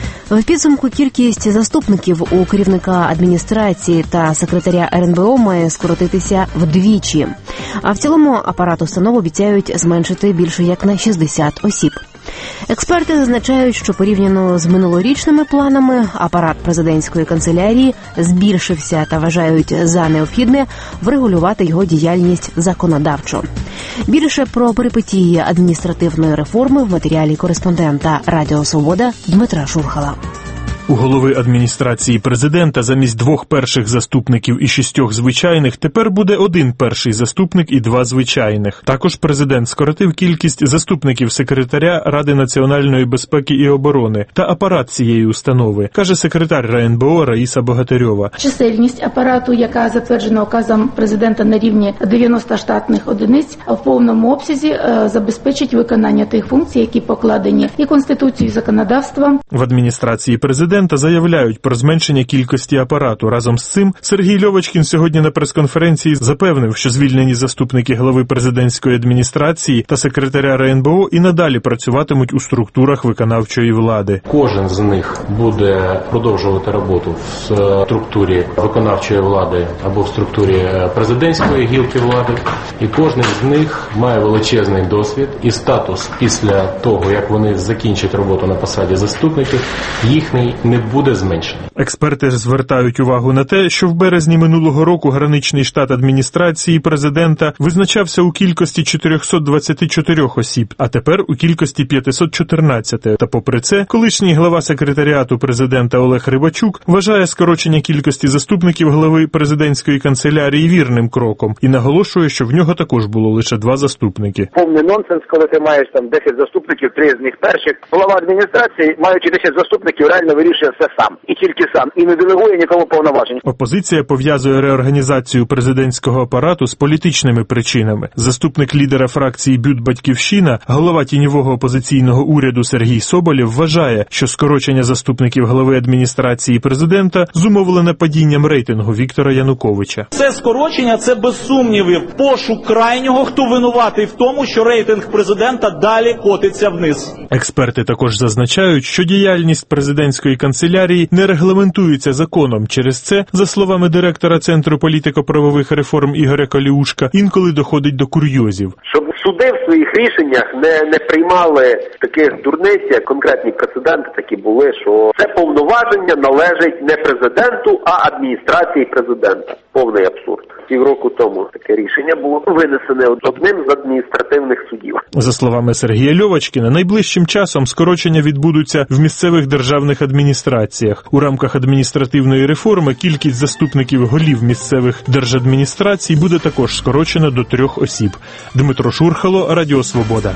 В підсумку кількість заступників у керівника адміністрації та секретаря ер ен бе о має скоротитися вдвічі. А в цілому апарат установ обіцяють зменшити більше як на шістдесят осіб. Експерти зазначають, що порівняно з минулорічними планами апарат президентської канцелярії збільшився та вважають за необхідне врегулювати його діяльність законодавчо. Більше про перипетії адміністративної реформи в матеріалі кореспондента Радіо Свобода Дмитра Шурхала. У голови адміністрації президента замість двох перших заступників і шістьох звичайних тепер буде один перший заступник і два звичайних. Також президент скоротив кількість заступників секретаря Ради національної безпеки і оборони та апарат цієї установи, каже секретар ра ен бе о Раїса Богатирьова. Чисельність апарату, яка затверджена указом президента на рівні дев'яносто штатних одиниць, в повному обсязі е, забезпечить виконання тих функцій, які покладені і Конституцією, і законодавством. В адміністрації президента заявляють про зменшення кількості апарату. Разом з цим Сергій Льовочкін сьогодні на прес-конференції запевнив, що звільнені заступники глави президентської адміністрації та секретаря ра ен бе о і надалі працюватимуть у структурах виконавчої влади. Кожен з них буде продовжувати роботу в структурі виконавчої влади або в структурі президентської гілки влади, і кожен з них має величезний досвід і статус після того, як вони закінчать роботу на посаді заступників, їхній не буде зменшений. Експерти звертають увагу на те, що в березні минулого року граничний штат адміністрації президента визначався у кількості чотириста двадцять чотири осіб, а тепер у кількості п'ятсот чотирнадцять. Та попри це, колишній глава секретаріату президента Олег Рибачук вважає скорочення кількості заступників глави президентської канцелярії вірним кроком і наголошує, що в нього також було лише два заступники. Повний нонсенс, коли ти маєш там десять заступників, три з них перших. Глава адміністрації, маючи десять заступників, реально вирішує все сам. І тільки сам. І не делегує нікому повноважень. Опозиція пов'язує реорганізацію президентського апарату з політичними причинами. Заступник лідера фракції «Бют Батьківщина», голова тіньового опозиційного уряду Сергій Соболєв вважає, що скорочення заступників глави адміністрації президента зумовлене падінням рейтингу Віктора Януковича. Це скорочення – це без сумнівів пошук крайнього, хто винуватий в тому, що рейтинг президента далі котиться вниз. Експерти також зазначають, що діяльність президентської канцелярії не регламентується законом. Через це, за словами директора Центру політико-правових реформ Ігоря Каліушка, інколи доходить до курйозів. Щоб суди в своїх рішеннях не, не приймали таких дурниць, як конкретні прецеденти такі були, що це повноваження належить не президенту, а адміністрації президента. Повний абсурд. Півроку тому таке рішення було винесене одним з адміністративних судів. За словами Сергія Льовочкіна, найближчим часом скорочення відбудуться в місцевих державних адміністраціях. У рамках адміністративної реформи кількість заступників голів місцевих держадміністрацій буде також скорочена до трьох осіб. Дмитро Шурхало, Радіо Свобода.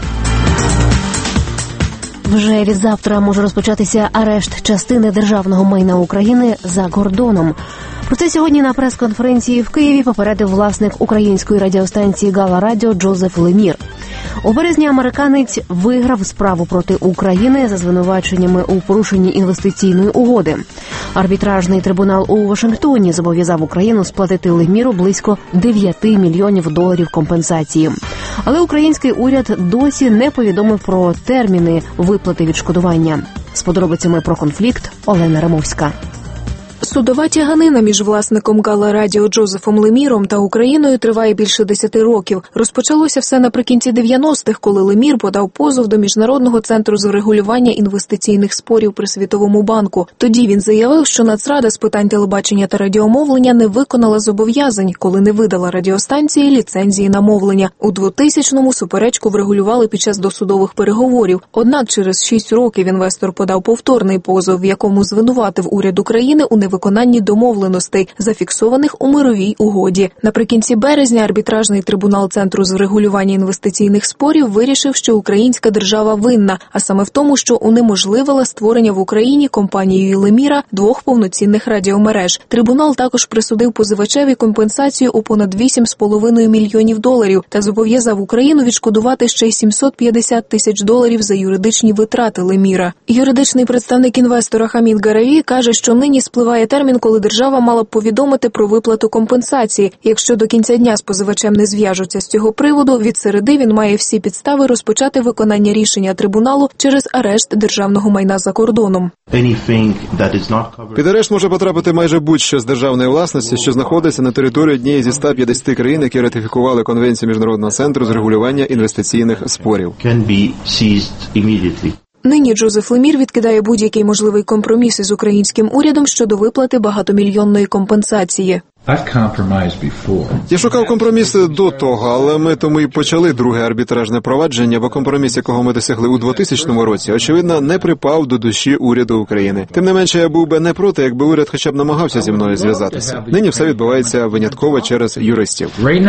Вже від завтра може розпочатися арешт частини державного майна України за кордоном. Про це сьогодні на прес-конференції в Києві попередив власник української радіостанції Гала Радіо Джозеф Лемір. У березні американець виграв справу проти України за звинуваченнями у порушенні інвестиційної угоди. Арбітражний трибунал у Вашингтоні зобов'язав Україну сплатити Леміру близько дев'ять мільйонів доларів компенсації. Але український уряд досі не повідомив про терміни виплати відшкодування. З подробицями про конфлікт Олена Римовська. Судова тяганина між власником Гала Радіо Джозефом Леміром та Україною триває більше десяти років. Розпочалося все наприкінці дев'яностих, коли Лемір подав позов до Міжнародного центру з врегулювання інвестиційних спорів при Світовому банку. Тоді він заявив, що Нацрада з питань телебачення та радіомовлення не виконала зобов'язань, коли не видала радіостанції ліцензії на мовлення. У двотисячному суперечку врегулювали під час досудових переговорів. Однак через шість років інвестор подав повторний позов, в якому звинуватив уряд України у невиконанні виконанні домовленостей, зафіксованих у мировій угоді. Наприкінці березня арбітражний трибунал Центру з врегулювання інвестиційних спорів вирішив, що українська держава винна, а саме в тому, що унеможливила створення в Україні компанією Леміра двох повноцінних радіомереж. Трибунал також присудив позивачеві компенсацію у понад вісім з половиною мільйонів доларів та зобов'язав Україну відшкодувати ще й сімсот п'ятдесят тисяч доларів за юридичні витрати Леміра. Юридичний представник інвестора Хамід Гараві каже, що нині спливає термін, коли держава мала б повідомити про виплату компенсації. Якщо до кінця дня з позивачем не зв'яжуться з цього приводу, від середи він має всі підстави розпочати виконання рішення трибуналу через арешт державного майна за кордоном. Під арешт може потрапити майже будь-що з державної власності, що знаходиться на території однієї зі ста п'ятдесяти країн, які ратифікували Конвенцію Міжнародного центру з регулювання інвестиційних спорів. Нині Джозеф Лемір відкидає будь-який можливий компроміс із українським урядом щодо виплати багатомільйонної компенсації. Я шукав компроміси до того, але ми тому і почали друге арбітражне провадження, бо компроміс, якого ми досягли у двотисячному році, очевидно, не припав до душі уряду України. Тим не менше, я був би не проти, якби уряд хоча б намагався зі мною зв'язатися. Нині все відбувається винятково через юристів.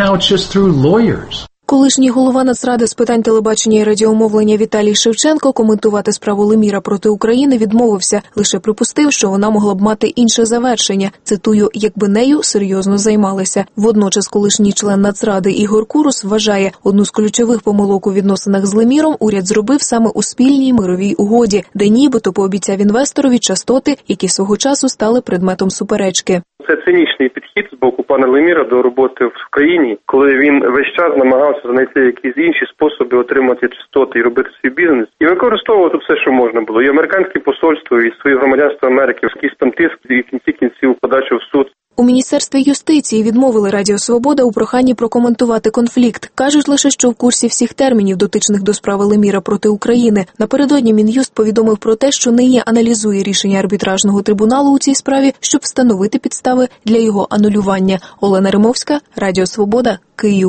Колишній голова Нацради з питань телебачення і радіомовлення Віталій Шевченко коментувати справу Леміра проти України відмовився, лише припустив, що вона могла б мати інше завершення. Цитую, якби нею серйозно займалися. Водночас колишній член Нацради Ігор Курус вважає, одну з ключових помилок у відносинах з Леміром уряд зробив саме у спільній мировій угоді, де нібито пообіцяв інвесторові частоти, які свого часу стали предметом суперечки. Це цинічний підхід з боку пана Леміра до роботи в країні, коли він весь час намагався знайти якісь інші способи отримати частоти і робити свій бізнес. І використовувати все, що можна було. І американське посольство, і своє громадянство Америки, якийсь там тиск, і в кінці кінців подачу в суд. У Міністерстві юстиції відмовили Радіо Свобода у проханні прокоментувати конфлікт. Кажуть лише, що в курсі всіх термінів, дотичних до справи Леміра проти України. Напередодні Мін'юст повідомив про те, що нині аналізує рішення арбітражного трибуналу у цій справі, щоб встановити підстави для його анулювання. Олена Римовська, Радіо Свобода, Київ.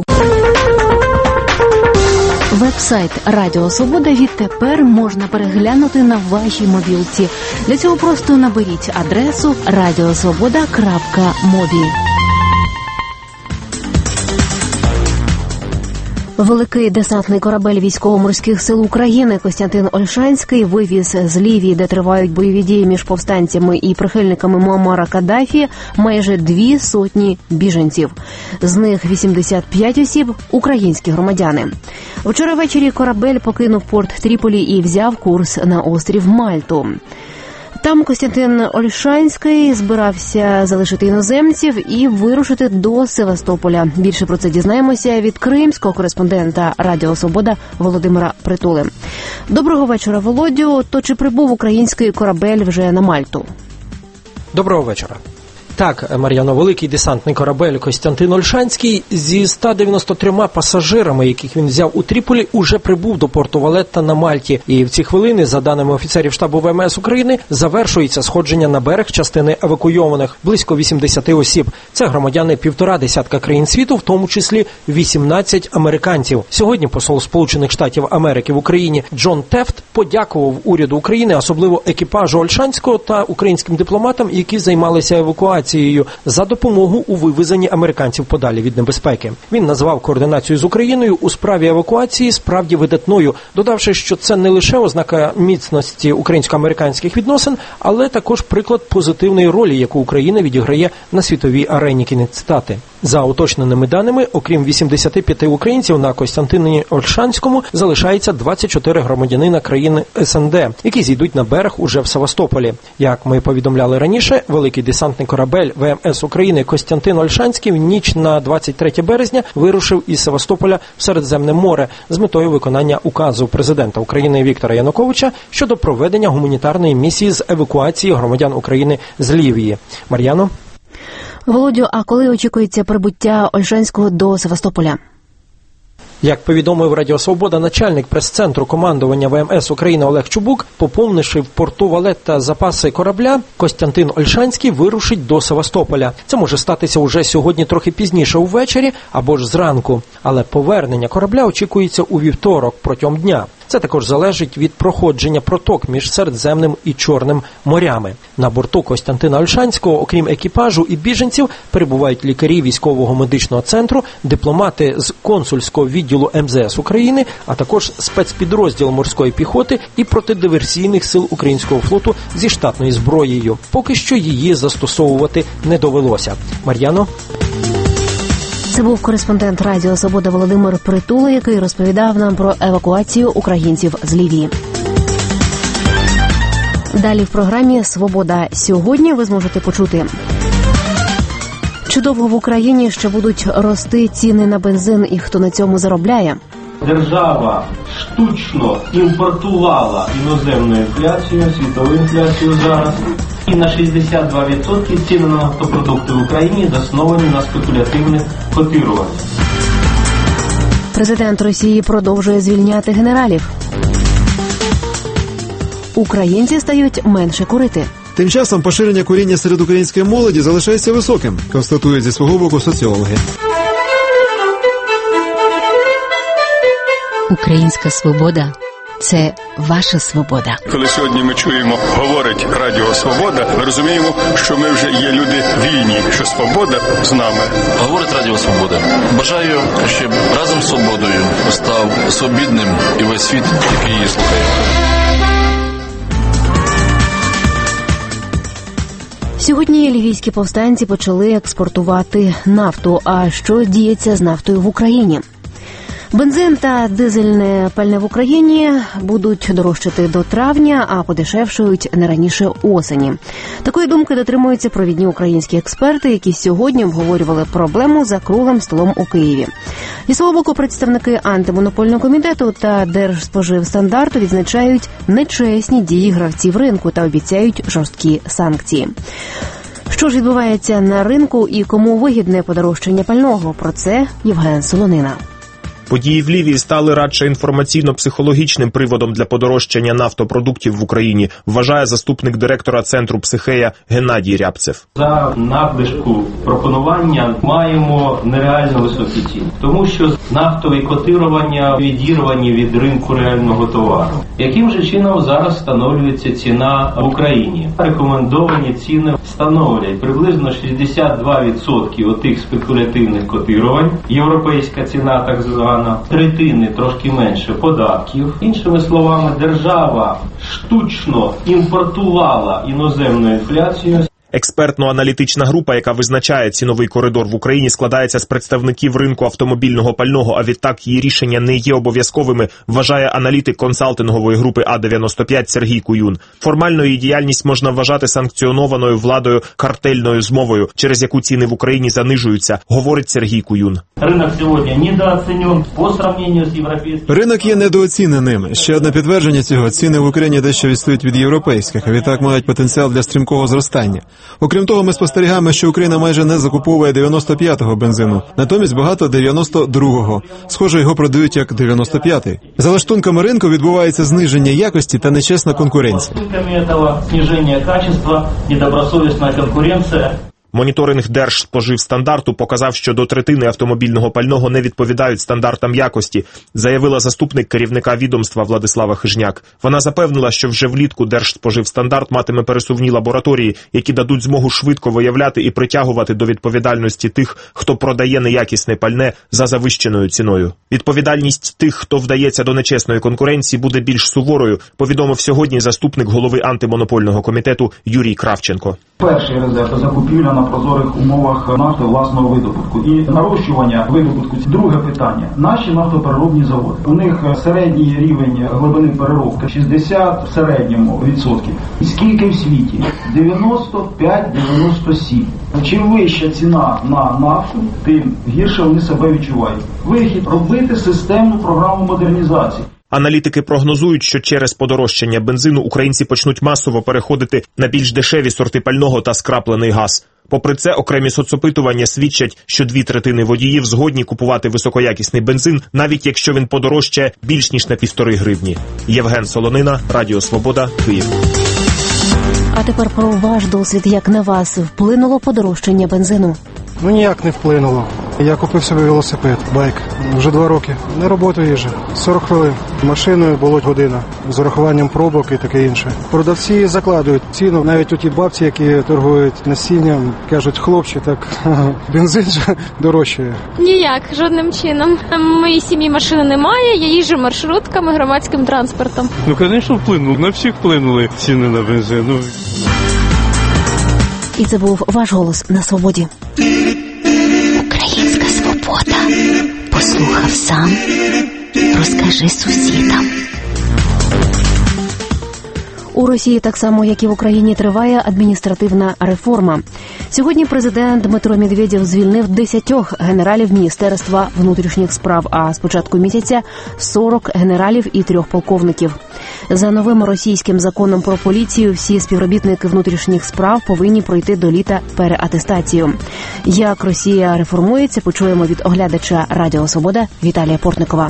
Веб-сайт Радіо Свобода відтепер можна переглянути на вашій мобілці. Для цього просто наберіть адресу радіосвобода крапка мобі. Великий десантний корабель військово-морських сил України Костянтин Ольшанський вивіз з Лівії, де тривають бойові дії між повстанцями і прихильниками Муаммара Каддафі, майже дві сотні біженців. З них вісімдесят п'ять осіб – українські громадяни. Вчора ввечері корабель покинув порт Тріполі і взяв курс на острів Мальту. Там Костянтин Ольшанський збирався залишити іноземців і вирушити до Севастополя. Більше про це дізнаємося від кримського кореспондента Радіо Свобода Володимира Притули. Доброго вечора, Володю. То чи прибув український корабель вже на Мальту? Доброго вечора. Так, Мар'яно, великий десантний корабель Костянтин Ольшанський зі ста дев'яноста трьома пасажирами, яких він взяв у Тріполі, уже прибув до порту Валетта на Мальті. І в ці хвилини, за даними офіцерів штабу ВМС України, завершується сходження на берег частини евакуйованих – близько вісімдесят осіб. Це громадяни півтора десятка країн світу, в тому числі вісімнадцять американців. Сьогодні посол Сполучених Штатів Америки в Україні Джон Тефт подякував уряду України, особливо екіпажу Ольшанського та українським дипломатам, які займалися евакуацією, за допомогу у вивезенні американців подалі від небезпеки. Він назвав координацію з Україною у справі евакуації справді видатною, додавши, що це не лише ознака міцності українсько-американських відносин, але також приклад позитивної ролі, яку Україна відіграє на світовій арені. Кінець цитати. За уточненими даними, окрім вісімдесяти п'яти українців, на Костянтині Ольшанському залишається двадцять чотири громадянина країни ес ен де, які зійдуть на берег уже в Севастополі. Як ми повідомляли раніше, великий десантний корабель ВМС України Костянтин Ольшанський в ніч на двадцять третє березня вирушив із Севастополя в Середземне море з метою виконання указу президента України Віктора Януковича щодо проведення гуманітарної місії з евакуації громадян України з Лівії. Мар'яно? Володю, а коли очікується прибуття Ольшанського до Севастополя? Як повідомив Радіо Свобода, начальник прес-центру командування ВМС України Олег Чубук, поповнивши в порту Валетта запаси корабля, Костянтин Ольшанський вирушить до Севастополя. Це може статися уже сьогодні трохи пізніше увечері або ж зранку. Але повернення корабля очікується у вівторок протягом дня. Це також залежить від проходження проток між Середземним і Чорним морями. На борту Костянтина Ольшанського, окрім екіпажу і біженців, перебувають лікарі військового медичного центру, дипломати з консульського відділу ем зе ес України, а також спецпідрозділ морської піхоти і протидиверсійних сил українського флоту зі штатною зброєю. Поки що її застосовувати не довелося. Мар'яно? Це був кореспондент Радіо Свобода Володимир Притула, який розповідав нам про евакуацію українців з Лівії. Далі в програмі «Свобода сьогодні» ви зможете почути: чи довго в Україні ще будуть рости ціни на бензин і хто на цьому заробляє? Держава штучно імпортувала іноземну інфляцію, світову інфляцію зараз. І на шістдесят два відсотки ціни на нафтопродукти в Україні засновані на спекулятивних котируваннях. Президент Росії продовжує звільняти генералів. Українці стають менше курити. Тим часом поширення куріння серед української молоді залишається високим, констатують зі свого боку соціологи. Українська свобода – це ваша свобода. Коли сьогодні ми чуємо, говорить Радіо Свобода, ми розуміємо, що ми вже є люди вільні, що свобода з нами. Говорить Радіо Свобода. Бажаю, щоб разом з свободою став свобідним і весь світ, який її слухає. Сьогодні лівійські повстанці почали експортувати нафту. А що діється з нафтою в Україні? Бензин та дизельне пальне в Україні будуть дорожчати до травня, а подешевшують не раніше осені. Такої думки дотримуються провідні українські експерти, які сьогодні обговорювали проблему за круглим столом у Києві. Зі свого боку, представники антимонопольного комітету та Держспоживстандарту відзначають нечесні дії гравців ринку та обіцяють жорсткі санкції. Що ж відбувається на ринку і кому вигідне подорожчання пального? Про це Євген Солонина. Події в Лівії стали радше інформаційно-психологічним приводом для подорожчання нафтопродуктів в Україні, вважає заступник директора Центру «Психея» Геннадій Рябцев. За надлишку пропонування маємо нереально високі ціни, тому що нафтові котирування відірвані від ринку реального товару. Яким же чином зараз встановлюється ціна в Україні? Рекомендовані ціни становлять приблизно шістдесят два відсотки отих спекулятивних котирувань, європейська ціна так звана, третини, трошки менше, податків. Іншими словами, держава штучно імпортувала іноземну інфляцію. Експертно-аналітична група, яка визначає ціновий коридор в Україні, складається з представників ринку автомобільного пального, а відтак її рішення не є обов'язковими, вважає аналітик консалтингової групи А дев'яносто п'ять Сергій Куюн. Формально її діяльність можна вважати санкціонованою владою картельною змовою, через яку ціни в Україні занижуються, говорить Сергій Куюн. Ринок сьогодні недооцінений по сравненню з європейським. Ринок є недооціненим. Ще одне підтвердження цього: ціни в Україні дещо відстають від європейських, а відтак мають потенціал для стрімкого зростання. Окрім того, ми спостерігаємо, що Україна майже не закуповує дев'яносто п'ятого бензину, натомість багато дев'яносто другого. Схоже, його продають як дев'яносто п'ятий. За лаштунками ринку відбувається зниження якості та нечесна конкуренція. Зниження качества, недобросовісна конкуренція. Моніторинг Держспоживстандарту показав, що до третини автомобільного пального не відповідають стандартам якості, заявила заступник керівника відомства Владислава Хижняк. Вона запевнила, що вже влітку Держспоживстандарт матиме пересувні лабораторії, які дадуть змогу швидко виявляти і притягувати до відповідальності тих, хто продає неякісне пальне за завищеною ціною. Відповідальність тих, хто вдається до нечесної конкуренції, буде більш суворою, повідомив сьогодні заступник голови антимонопольного комітету Юрій Кравченко. Перший резерв – закупівля на прозорих умовах нафти власного видобутку і нарощування видобутку. Друге питання – наші нафтопереробні заводи. У них середній рівень глибини переробки шістдесят в середньому відсотків. І скільки в світі? дев'яносто п'ять - дев'яносто сім. Чим вища ціна на нафту, тим гірше вони себе відчувають. Вихід – робити системну програму модернізації. Аналітики прогнозують, що через подорожчання бензину українці почнуть масово переходити на більш дешеві сорти пального та скраплений газ. Попри це, окремі соцопитування свідчать, що дві третини водіїв згодні купувати високоякісний бензин, навіть якщо він подорожчає більш ніж на півтори гривні. Євген Солонина, Радіо Свобода, Київ. А тепер про ваш досвід, як на вас вплинуло подорожчання бензину? Ну ніяк не вплинуло. Я купив собі велосипед, байк. Вже два роки. На роботу їжджу. сорок хвилин. Машиною було година. З урахуванням пробок і таке інше. Продавці закладують ціну. Навіть у ті бабці, які торгують насінням, кажуть, хлопці, так бензин же дорожчає. Ніяк, жодним чином. В моїй сім'ї машини немає, я їжджу маршрутками, громадським транспортом. Ну, звісно, вплинули. На всіх вплинули ціни на бензин. Ну... І це був ваш голос на свободі. Українська свобода. Послухав сам. Розкажи сусідам. У Росії, так само, як і в Україні, триває адміністративна реформа. Сьогодні президент Дмитро Медведєв звільнив десятьох генералів Міністерства внутрішніх справ, а з початку місяця сорок генералів і трьох полковників. За новим російським законом про поліцію всі співробітники внутрішніх справ повинні пройти до літа переатестацію. Як Росія реформується, почуємо від оглядача Радіо Свобода Віталія Портникова.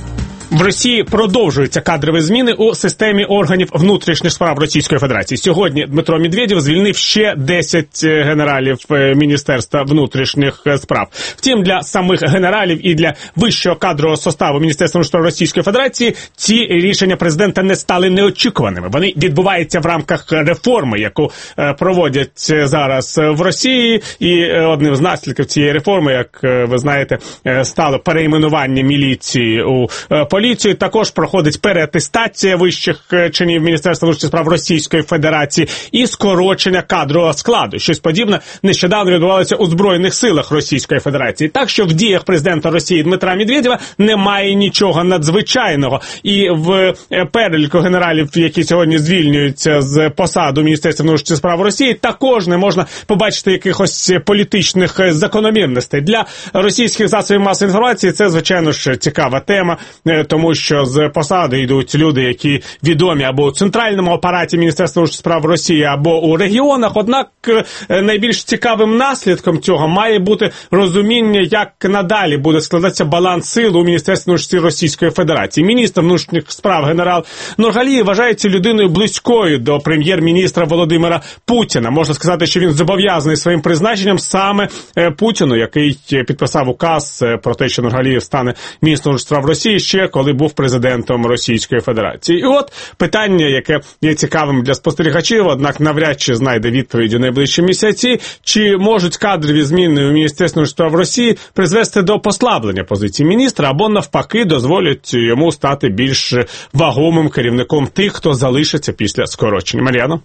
В Росії продовжуються кадрові зміни у системі органів внутрішніх справ Російської Федерації. Сьогодні Дмитро Медведєв звільнив ще десять генералів Міністерства внутрішніх справ. Втім, для самих генералів і для вищого кадрового составу Міністерства внутрішніх справ Російської Федерації ці рішення президента не стали неочікуваними. Вони відбуваються в рамках реформи, яку проводять зараз в Росії. І одним з наслідків цієї реформи, як ви знаєте, стало перейменування міліції у поліцію. Також проходить переатестація вищих чинів Міністерства внутрішніх справ Російської Федерації і скорочення кадрового складу. Щось подібне нещодавно відбувалося у Збройних силах Російської Федерації. Так що в діях президента Росії Дмитра Медведєва немає нічого надзвичайного. І в переліку генералів, які сьогодні звільнюються з посаду Міністерства внутрішніх справ Росії, також не можна побачити якихось політичних закономірностей. Для російських засобів масової інформації це, звичайно ж, цікава тема, тому що з посади йдуть люди, які відомі або у центральному апараті Міністерства внутрішніх справ Росії, або у регіонах. Однак найбільш цікавим наслідком цього має бути розуміння, як надалі буде складатися баланс сил у Міністерстві внутрішніх справ Російської Федерації. Міністр внутрішніх справ генерал Нургалієв вважається людиною близькою до прем'єр-міністра Володимира Путіна. Можна сказати, що він зобов'язаний своїм призначенням саме Путіну, який підписав указ про те, що Нургалієв стане міністром внутрішніх справ Росії ще коли був президентом Російської Федерації. І от питання, яке є цікавим для спостерігачів, однак навряд чи знайде відповідь у найближчі місяці, чи можуть кадрові зміни у Міністерстві внутрішніх справ Росії призвести до послаблення позиції міністра, або навпаки дозволять йому стати більш вагомим керівником тих, хто залишиться після скорочення. Мар'яно?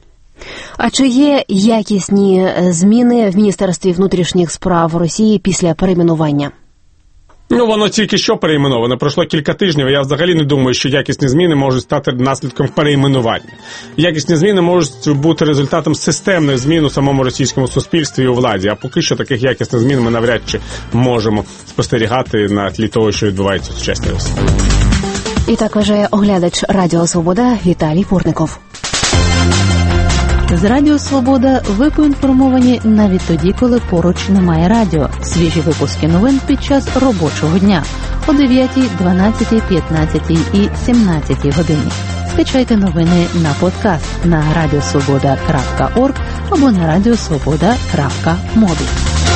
А чи є якісні зміни в Міністерстві внутрішніх справ Росії після перейменування? Ну, воно тільки що перейменовано. Пройшло кілька тижнів, я взагалі не думаю, що якісні зміни можуть стати наслідком перейменування. Якісні зміни можуть бути результатом системних змін у самому російському суспільстві і у владі. А поки що таких якісних змін ми навряд чи можемо спостерігати на тлі того, що відбувається в сучасній Росії. І так вважає оглядач Радіо Свобода Віталій Портников. З Радіо Свобода ви поінформовані навіть тоді, коли поруч немає радіо. Свіжі випуски новин під час робочого дня о дев'ятій, дванадцятій, п'ятнадцятій і сімнадцятій годині. Скачайте новини на подкаст на радіосвобода крапка орг або на радіосвобода крапка мобі.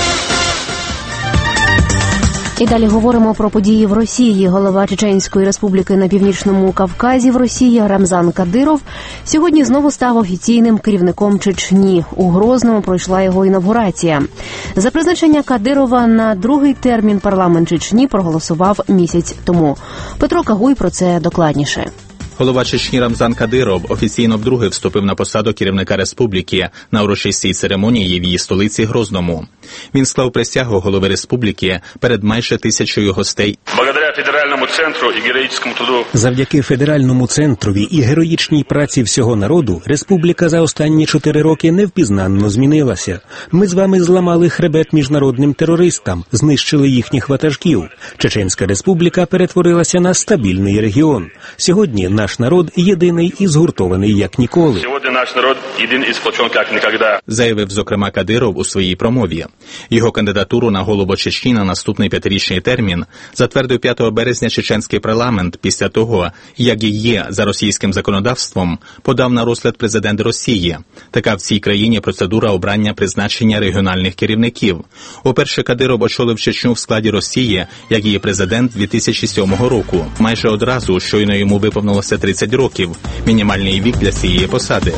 І далі говоримо про події в Росії. Голова Чеченської республіки на Північному Кавказі в Росії Рамзан Кадиров сьогодні знову став офіційним керівником Чечні. У Грозному пройшла його інавгурація. За призначення Кадирова на другий термін парламент Чечні проголосував місяць тому. Петро Кагуй про це докладніше. Голова Чечні Рамзан Кадиров офіційно вдруге вступив на посаду керівника республіки на урочистій церемонії в її столиці Грозному. Він склав присягу голови республіки перед майже тисячою гостей. Благодаря федеральному центру і героїчному труду. Завдяки федеральному центрові і героїчній праці всього народу республіка за останні чотири роки невпізнанно змінилася. Ми з вами зламали хребет міжнародним терористам, знищили їхніх ватажків. Чеченська республіка перетворилася на стабільний регіон. Сьогодні наш народ єдиний і згуртований як ніколи. Сьогодні наш народ єдиний і сплочений як ніколи. Заявив, зокрема, Кадиров у своїй промові. Його кандидатуру на голову Чечні на наступний п'ятирічний термін затвердив п'ятого п'ятого березня чеченський парламент, після того, як її за російським законодавством подав на розгляд президент Росії. Така в цій країні процедура обрання призначення регіональних керівників. Уперше Кадиров очолив Чечню в складі Росії, як її президент дві тисячі сьомого року. Майже одразу, щойно йому виповнилося тридцять років, мінімальний вік для цієї посади.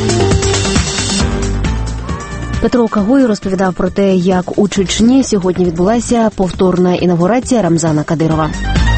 Петро Кагой розповідав про те, як у Чечні сьогодні відбулася повторна інавгурація Рамзана Кадирова.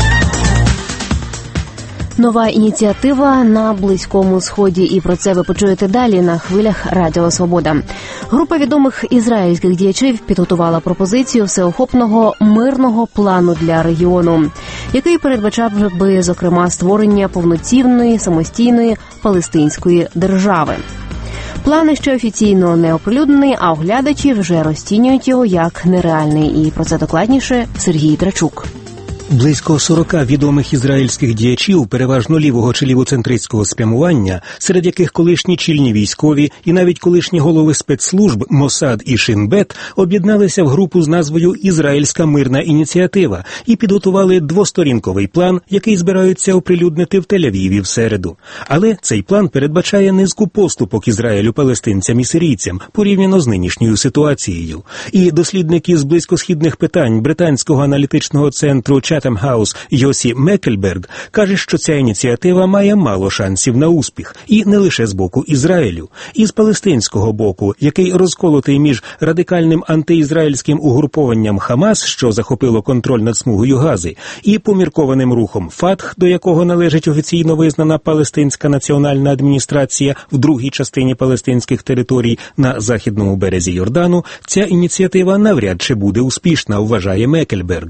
Нова ініціатива на Близькому Сході, і про це ви почуєте далі на хвилях Радіо Свобода. Група відомих ізраїльських діячів підготувала пропозицію всеохопного мирного плану для регіону, який передбачав би, зокрема, створення повноцінної самостійної палестинської держави. План ще офіційно не оприлюднений, а оглядачі вже розцінюють його як нереальний. І про це докладніше Сергій Драчук. Близько сорока відомих ізраїльських діячів, переважно лівого чи лівоцентристського спрямування, серед яких колишні чільні військові і навіть колишні голови спецслужб Мосад і Шин-Бет, об'єдналися в групу з назвою «Ізраїльська мирна ініціатива» і підготували двосторінковий план, який збираються оприлюднити в Тель-Авіві в середу. Але цей план передбачає низку поступок Ізраїлю палестинцям і сирійцям порівняно з нинішньою ситуацією. І дослідник із близькосхідних питань британського аналітичного центру Chatham House Йосі Мекельберг каже, що ця ініціатива має мало шансів на успіх. І не лише з боку Ізраїлю. І з палестинського боку, який розколотий між радикальним антиізраїльським угрупованням Хамас, що захопило контроль над смугою Гази, і поміркованим рухом Фатх, до якого належить офіційно визнана Палестинська національна адміністрація в другій частині палестинських територій на західному березі Йордану, ця ініціатива навряд чи буде успішна, вважає Мекельберг.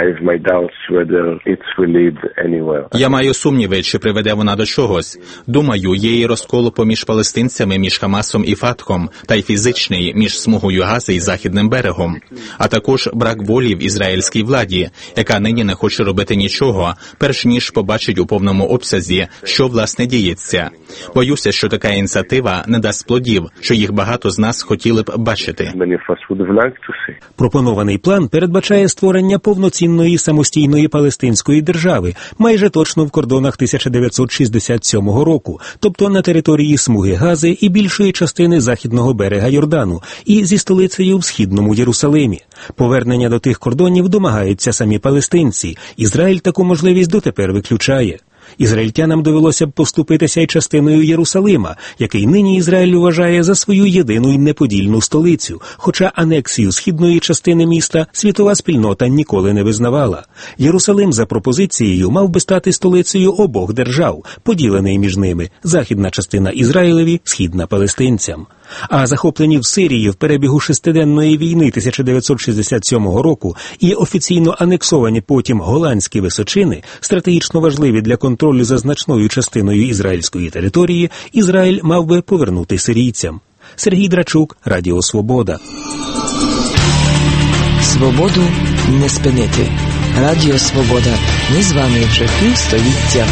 Я маю сумніви, чи приведе вона до чогось. Думаю, є і розкол поміж палестинцями, між Хамасом і Фатхом, та й фізичний між смугою Гази і Західним берегом. А також брак волі в ізраїльській владі, яка нині не хоче робити нічого, перш ніж побачить у повному обсязі, що власне діється. Боюся, що така ініціатива не дасть плодів, що їх багато з нас хотіли б бачити. Пропонований план передбачає створення повноцінної самостійної палестинської держави, майже точно в кордонах тисяча дев'ятсот шістдесят сьомого року, тобто на території смуги Гази і більшої частини західного берега Йордану, і зі столицею в східному Єрусалимі. Повернення до тих кордонів домагаються самі палестинці. Ізраїль таку можливість дотепер виключає. Ізраїльтянам довелося б поступитися й частиною Єрусалима, який нині Ізраїль вважає за свою єдину й неподільну столицю, хоча анексію східної частини міста світова спільнота ніколи не визнавала. Єрусалим за пропозицією мав би стати столицею обох держав, поділений між ними – західна частина Ізраїлеві, східна палестинцям. А захоплені в Сирії в перебігу шестиденної війни тисяча дев'ятсот шістдесят сьомого року і офіційно анексовані потім Голландські височини, стратегічно важливі для контролю за значною частиною ізраїльської території, Ізраїль мав би повернути сирійцям. Сергій Драчук, Радіо Свобода. Свободу не спинити. Радіо Свобода. Ми з вами вже півстоліття.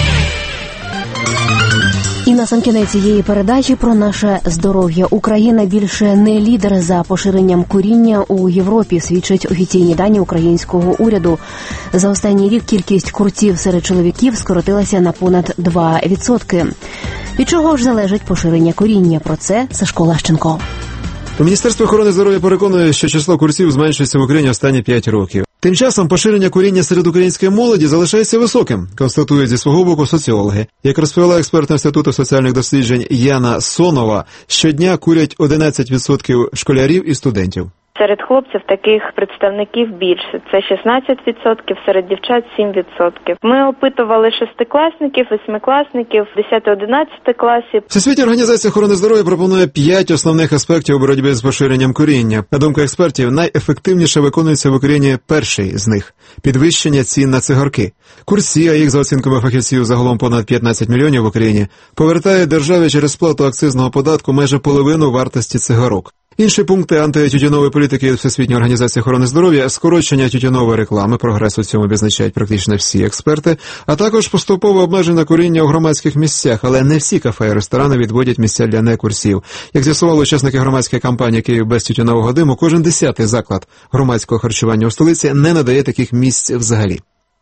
І на сам кінець цієї передачі про наше здоров'я. Україна більше не лідер за поширенням куріння у Європі, свідчать офіційні дані українського уряду. За останній рік кількість курців серед чоловіків скоротилася на понад два відсотки. Від чого ж залежить поширення куріння? Про це Сашко Лащенко. Міністерство охорони здоров'я переконує, що число курців зменшується в Україні останні п'ять років. Тим часом поширення куріння серед української молоді залишається високим, констатують зі свого боку соціологи. Як розповіла експерт Інституту соціальних досліджень Яна Сонова, щодня курять одинадцять відсотків школярів і студентів. Серед хлопців таких представників більше. Це шістнадцять відсотків, серед дівчат сім відсотків. Ми опитували шестикласників, восьмикласників, десяти-одинадцяти класів. Всесвітня організація охорони здоров'я пропонує п'ять основних аспектів у боротьбі з поширенням куріння. На думку експертів, найефективніше виконується в Україні перший з них – підвищення цін на цигарки. Курці, а їх за оцінками фахівців загалом понад п'ятнадцять мільйонів в Україні, повертає державі через сплату акцизного податку майже половину вартості цигарок. Інші пункти антитютюнової політики Всесвітньої організації охорони здоров'я – скорочення тютюнової реклами, прогрес у цьому відзначають практично всі експерти, а також поступове обмеження куріння у громадських місцях, але не всі кафе і ресторани відводять місця для некурців. Як з'ясували учасники громадської кампанії «Київ без тютюнового диму», кожен десятий заклад громадського харчування у столиці не надає таких місць взагалі.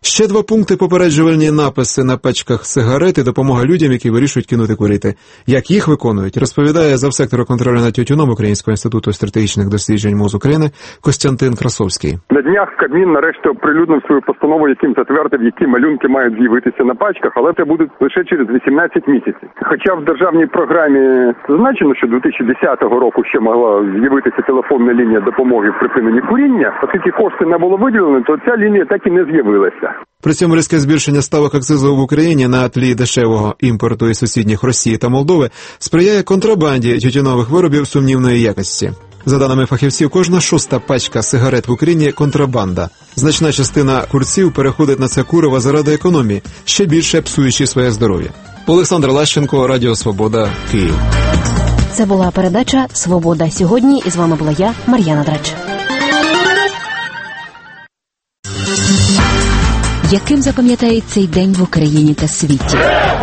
Ще два пункти: попереджувальні написи на пачках сигарет і допомога людям, які вирішують кинути курити. Як їх виконують, розповідає завсектору контролю над тютюном Українського інституту стратегічних досліджень МОЗ України Костянтин Красовський. На днях Кабмін нарешті оприлюднив свою постанову, яким затвердив, які малюнки мають з'явитися на пачках, але це буде лише через вісімнадцять місяців. Хоча в державній програмі зазначено, що дві тисячі десятого року ще могла з'явитися телефонна лінія допомоги в припиненні куріння, оскільки кошти не було виділено, то ця лінія так і не з'явилася. При цьому різке збільшення ставок акцизу в Україні на тлі дешевого імпорту із сусідніх Росії та Молдови сприяє контрабанді тютюнових виробів сумнівної якості. За даними фахівців, кожна шоста пачка сигарет в Україні – контрабанда. Значна частина курців переходить на це куриво заради економії, ще більше псуючи своє здоров'я. Олександр Лащенко, Радіо Свобода, Київ. Це була передача «Свобода сьогодні», і з вами була я, Мар'яна Драч. Яким запам'ятають цей день в Україні та світі?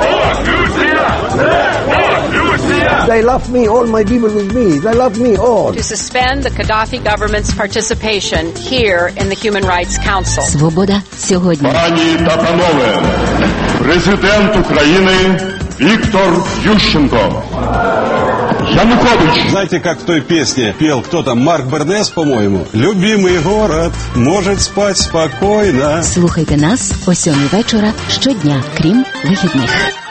They love me, all my people with me. They love me all. To suspend the Gaddafi government's participation here in the Human Rights Council. Свобода сьогодні. Пані та панове, президент України Віктор Ющенко. Янукович. Знаете, как в той песне пел кто там, Марк Бернес, по-моему? «Любимый город может спать спокойно». Слухайте нас о сьомій вечора щодня, крім вихідних.